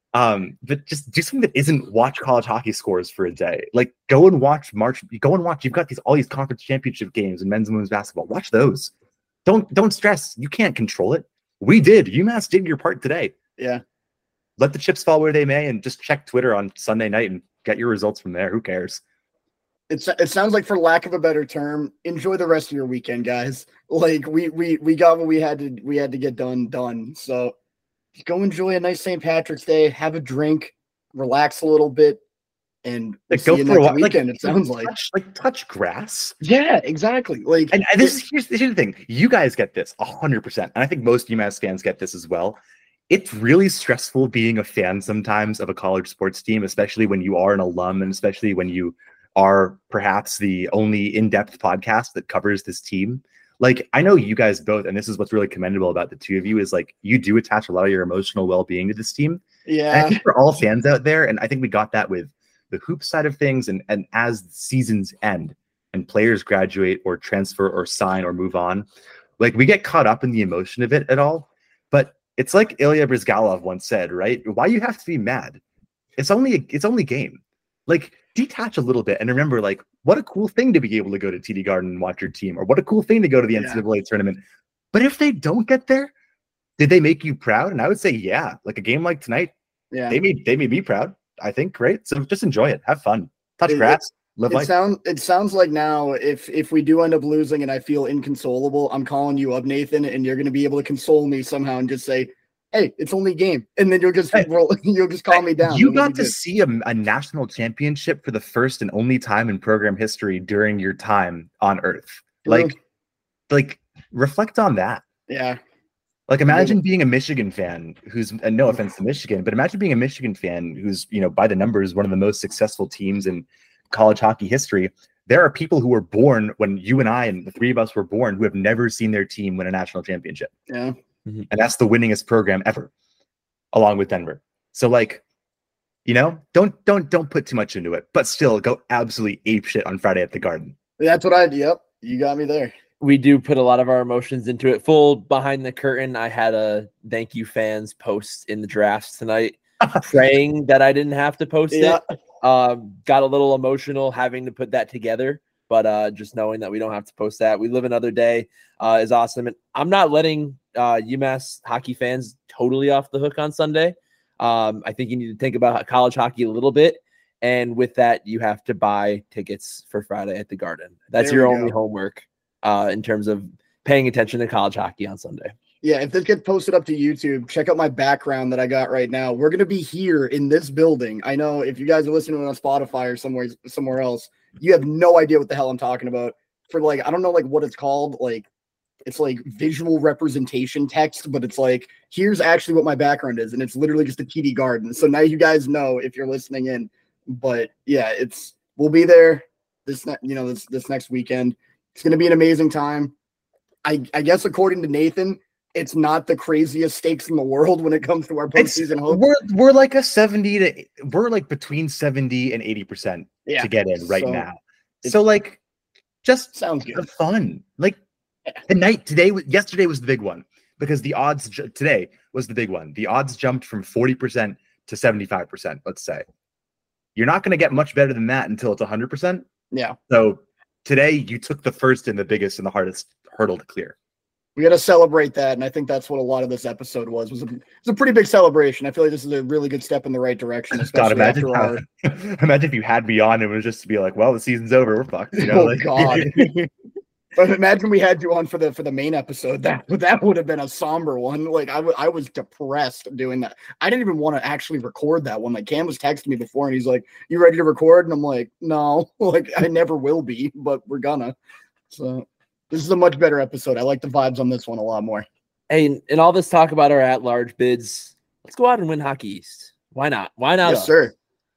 But just do something that isn't watch college hockey scores for a day. Like go and watch March. Go and watch. You've got all these conference championship games and men's and women's basketball. Watch those. Don't stress. You can't control it. We did. UMass did your part today. Yeah. Let the chips fall where they may, and just check Twitter on Sunday night and get your results from there. Who cares? It sounds like, for lack of a better term, enjoy the rest of your weekend, guys. Like we got what we had to get done. So go enjoy a nice St. Patrick's Day, have a drink, relax a little bit, and go see you for a next walk. weekend. It sounds like touch grass. Yeah, exactly. Like, and here's the thing: you guys get this 100%, and I think most UMass fans get this as well. It's really stressful being a fan sometimes of a college sports team, especially when you are an alum, and especially when you are perhaps the only in-depth podcast that covers this team. Like, I know you guys both, and this is what's really commendable about the two of you, is like you do attach a lot of your emotional well-being to this team. Yeah. And I think for all fans out there, and I think we got that with the hoop side of things, and as seasons end and players graduate or transfer or sign or move on, like we get caught up in the emotion of it at all. But it's like Ilya Brizgalov once said, right? Why you have to be mad? It's only a game. Like, detach a little bit and remember, like, what a cool thing to be able to go to TD Garden and watch your team, or what a cool thing to go to the NCAA tournament. But if they don't get there, did they make you proud? And I would say, yeah, like a game like tonight, they made me proud, I think, right? So just enjoy it, have fun, touch grass, live life. It sounds like now, if we do end up losing and I feel inconsolable, I'm calling you up, Nathan, and you're going to be able to console me somehow and just say, hey, it's only a game. And then you'll just calm me down. You got to see a national championship for the first and only time in program history during your time on Earth. Like reflect on that. Yeah. Like, imagine being a Michigan fan who's, and no offense to Michigan, but imagine being a Michigan fan who's, by the numbers, one of the most successful teams in college hockey history. There are people who were born when you and I and the three of us were born who have never seen their team win a national championship. Yeah. And that's the winningest program ever, along with Denver. So, like, don't put too much into it, but still go absolutely apeshit on Friday at the Garden. That's what yep, you got me there. We do put a lot of our emotions into it. Full behind the curtain, I had a thank you fans post in the drafts tonight, praying that I didn't have to post it. Got a little emotional having to put that together. But just knowing that we don't have to post that, we live another day is awesome. And I'm not letting UMass hockey fans totally off the hook on Sunday. I think you need to think about college hockey a little bit. And with that, you have to buy tickets for Friday at the Garden. That's your only homework in terms of paying attention to college hockey on Sunday. Yeah, if this gets posted up to YouTube, check out my background that I got right now. We're going to be here in this building. I know if you guys are listening on Spotify or somewhere else, you have no idea what the hell I'm talking about. For like, I don't know like what it's called. Like, it's like visual representation text, but it's like, here's actually what my background is. And it's literally just a TD Garden. So now you guys know if you're listening in. But yeah, we'll be there this next weekend. It's going to be an amazing time. I guess according to Nathan, it's not the craziest stakes in the world when it comes to our postseason hope. We're like we're like between 70 and 80% to get in right now. So like, just sounds good. Have fun. Like yesterday was the big one because the odds today was the big one. The odds jumped from 40% to 75%. Let's say you're not going to get much better than that until it's 100%. Yeah. So today you took the first and the biggest and the hardest hurdle to clear. We got to celebrate that, and I think that's what a lot of this episode was a pretty big celebration. I feel like this is a really good step in the right direction. God, imagine if you had me on and it was just to be like, well, the season's over, we're fucked. God. But imagine we had you on for the main episode. That would have been a somber one. Like I was depressed doing that. I didn't even want to actually record that one. Like Cam was texting me before, and he's like, "You ready to record?" And I'm like, "No, like I never will be, but we're gonna." So. This is a much better episode. I like the vibes on this one a lot more. Hey, and all this talk about our at-large bids, let's go out and win Hockey East. Why not? Why not? Yes, sir.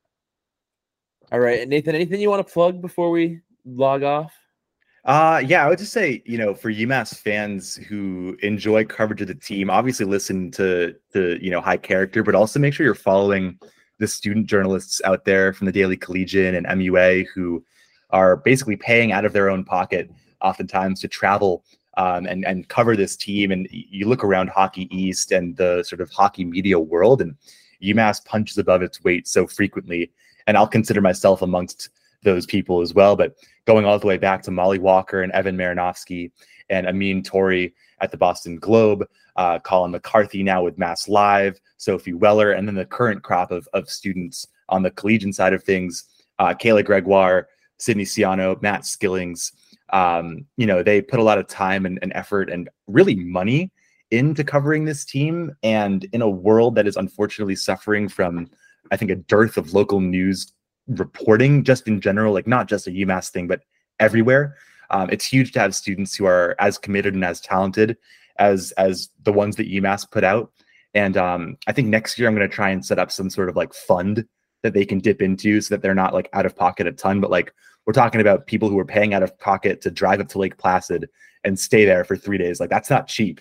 All right. And Nathan, anything you want to plug before we log off? Yeah, I would just say, for UMass fans who enjoy coverage of the team, obviously listen to High Character, but also make sure you're following the student journalists out there from the Daily Collegian and MUA who are basically paying out of their own pocket oftentimes to travel and cover this team. And you look around Hockey East and the sort of hockey media world, and UMass punches above its weight so frequently. And I'll consider myself amongst those people as well. But going all the way back to Molly Walker and Evan Marinofsky and Amin Tori at the Boston Globe, Colin McCarthy now with Mass Live, Sophie Weller, and then the current crop of students on the collegiate side of things, Kayla Gregoire, Sydney Ciano, Matt Skillings. They put a lot of time and effort and really money into covering this team. And in a world that is unfortunately suffering from, I think, a dearth of local news reporting just in general, like not just a UMass thing, but everywhere. It's huge to have students who are as committed and as talented as the ones that UMass put out. And I think next year I'm going to try and set up some sort of like fund that they can dip into so that they're not like out of pocket a ton, but like we're talking about people who are paying out of pocket to drive up to Lake Placid and stay there for 3 days. Like that's not cheap,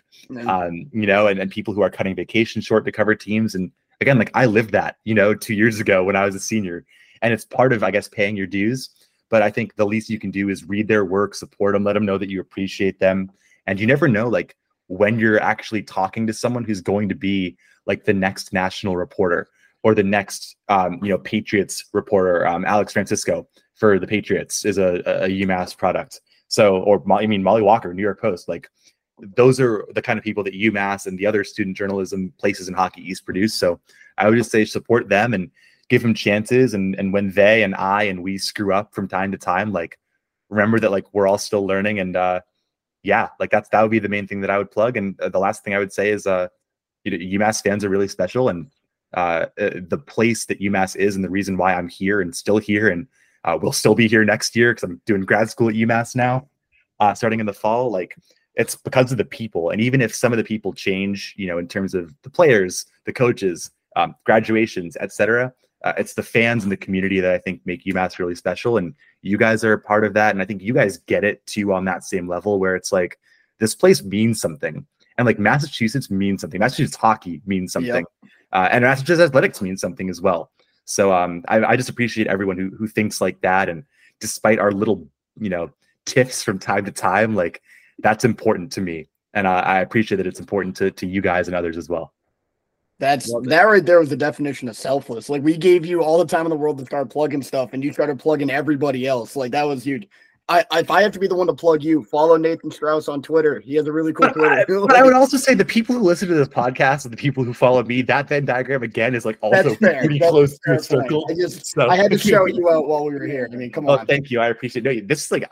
and people who are cutting vacation short to cover teams. And again, like I lived that, 2 years ago when I was a senior, and it's part of, I guess, paying your dues. But I think the least you can do is read their work, support them, let them know that you appreciate them. And you never know, like when you're actually talking to someone who's going to be like the next national reporter or the next, Patriots reporter. Alex Francisco for the Patriots is a UMass product. So, Molly Walker, New York Post, like those are the kind of people that UMass and the other student journalism places in Hockey East produce. So I would just say support them and give them chances. And when they and I and we screw up from time to time, like remember that like we're all still learning. And that would be the main thing that I would plug. And the last thing I would say is UMass fans are really special, and the place that UMass is and the reason why I'm here and still here and will still be here next year because I'm doing grad school at UMass now, starting in the fall. Like it's because of the people. And even if some of the people change, in terms of the players, the coaches, graduations, etc., it's the fans and the community that I think make UMass really special. And you guys are a part of that. And I think you guys get it too on that same level where it's like, this place means something. And like Massachusetts means something. Massachusetts hockey means something. Yep. And Massachusetts athletics means something as well. So I just appreciate everyone who thinks like that. And despite our little, tiffs from time to time, like that's important to me. And I appreciate that it's important to you guys and others as well. That right there was the definition of selfless. Like we gave you all the time in the world to start plugging stuff and you started plugging everybody else. Like that was huge. If I have to be the one to plug you, follow Nathan Strauss on Twitter. He has a really cool Twitter. But I would also say the people who listen to this podcast and the people who follow me, that Venn diagram again is like also pretty close to a circle. I had to shout you out while we were here. I mean, come on. Oh, thank you. I appreciate it. No, this is like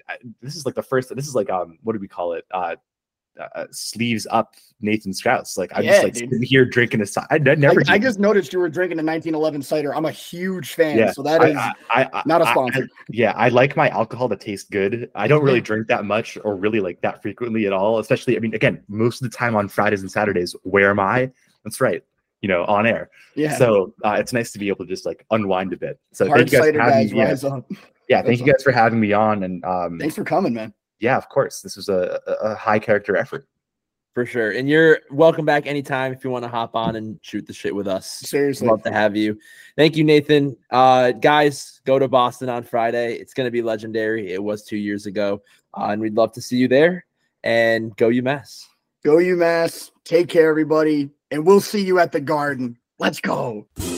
what do we call it? Sleeves up Nathan Strauss. Like I'm just like sitting here drinking a cider. I just noticed you were drinking a 1911 cider. I'm a huge fan, so that is not a sponsor. I like my alcohol to taste good. I don't really drink that much or really like that frequently at all. Especially, again, most of the time on Fridays and Saturdays, where am I? That's right, on air. Yeah. So it's nice to be able to just like unwind a bit. So thank you guys for having me. Thank you guys for having me on. And thanks for coming, man. Yeah, of course. This was a high character effort. For sure. And you're welcome back anytime if you want to hop on and shoot the shit with us. Seriously. Love to have you. Thank you, Nathan. Guys, go to Boston on Friday. It's going to be legendary. It was 2 years ago. And we'd love to see you there. And go UMass. Go UMass. Take care, everybody. And we'll see you at the Garden. Let's go.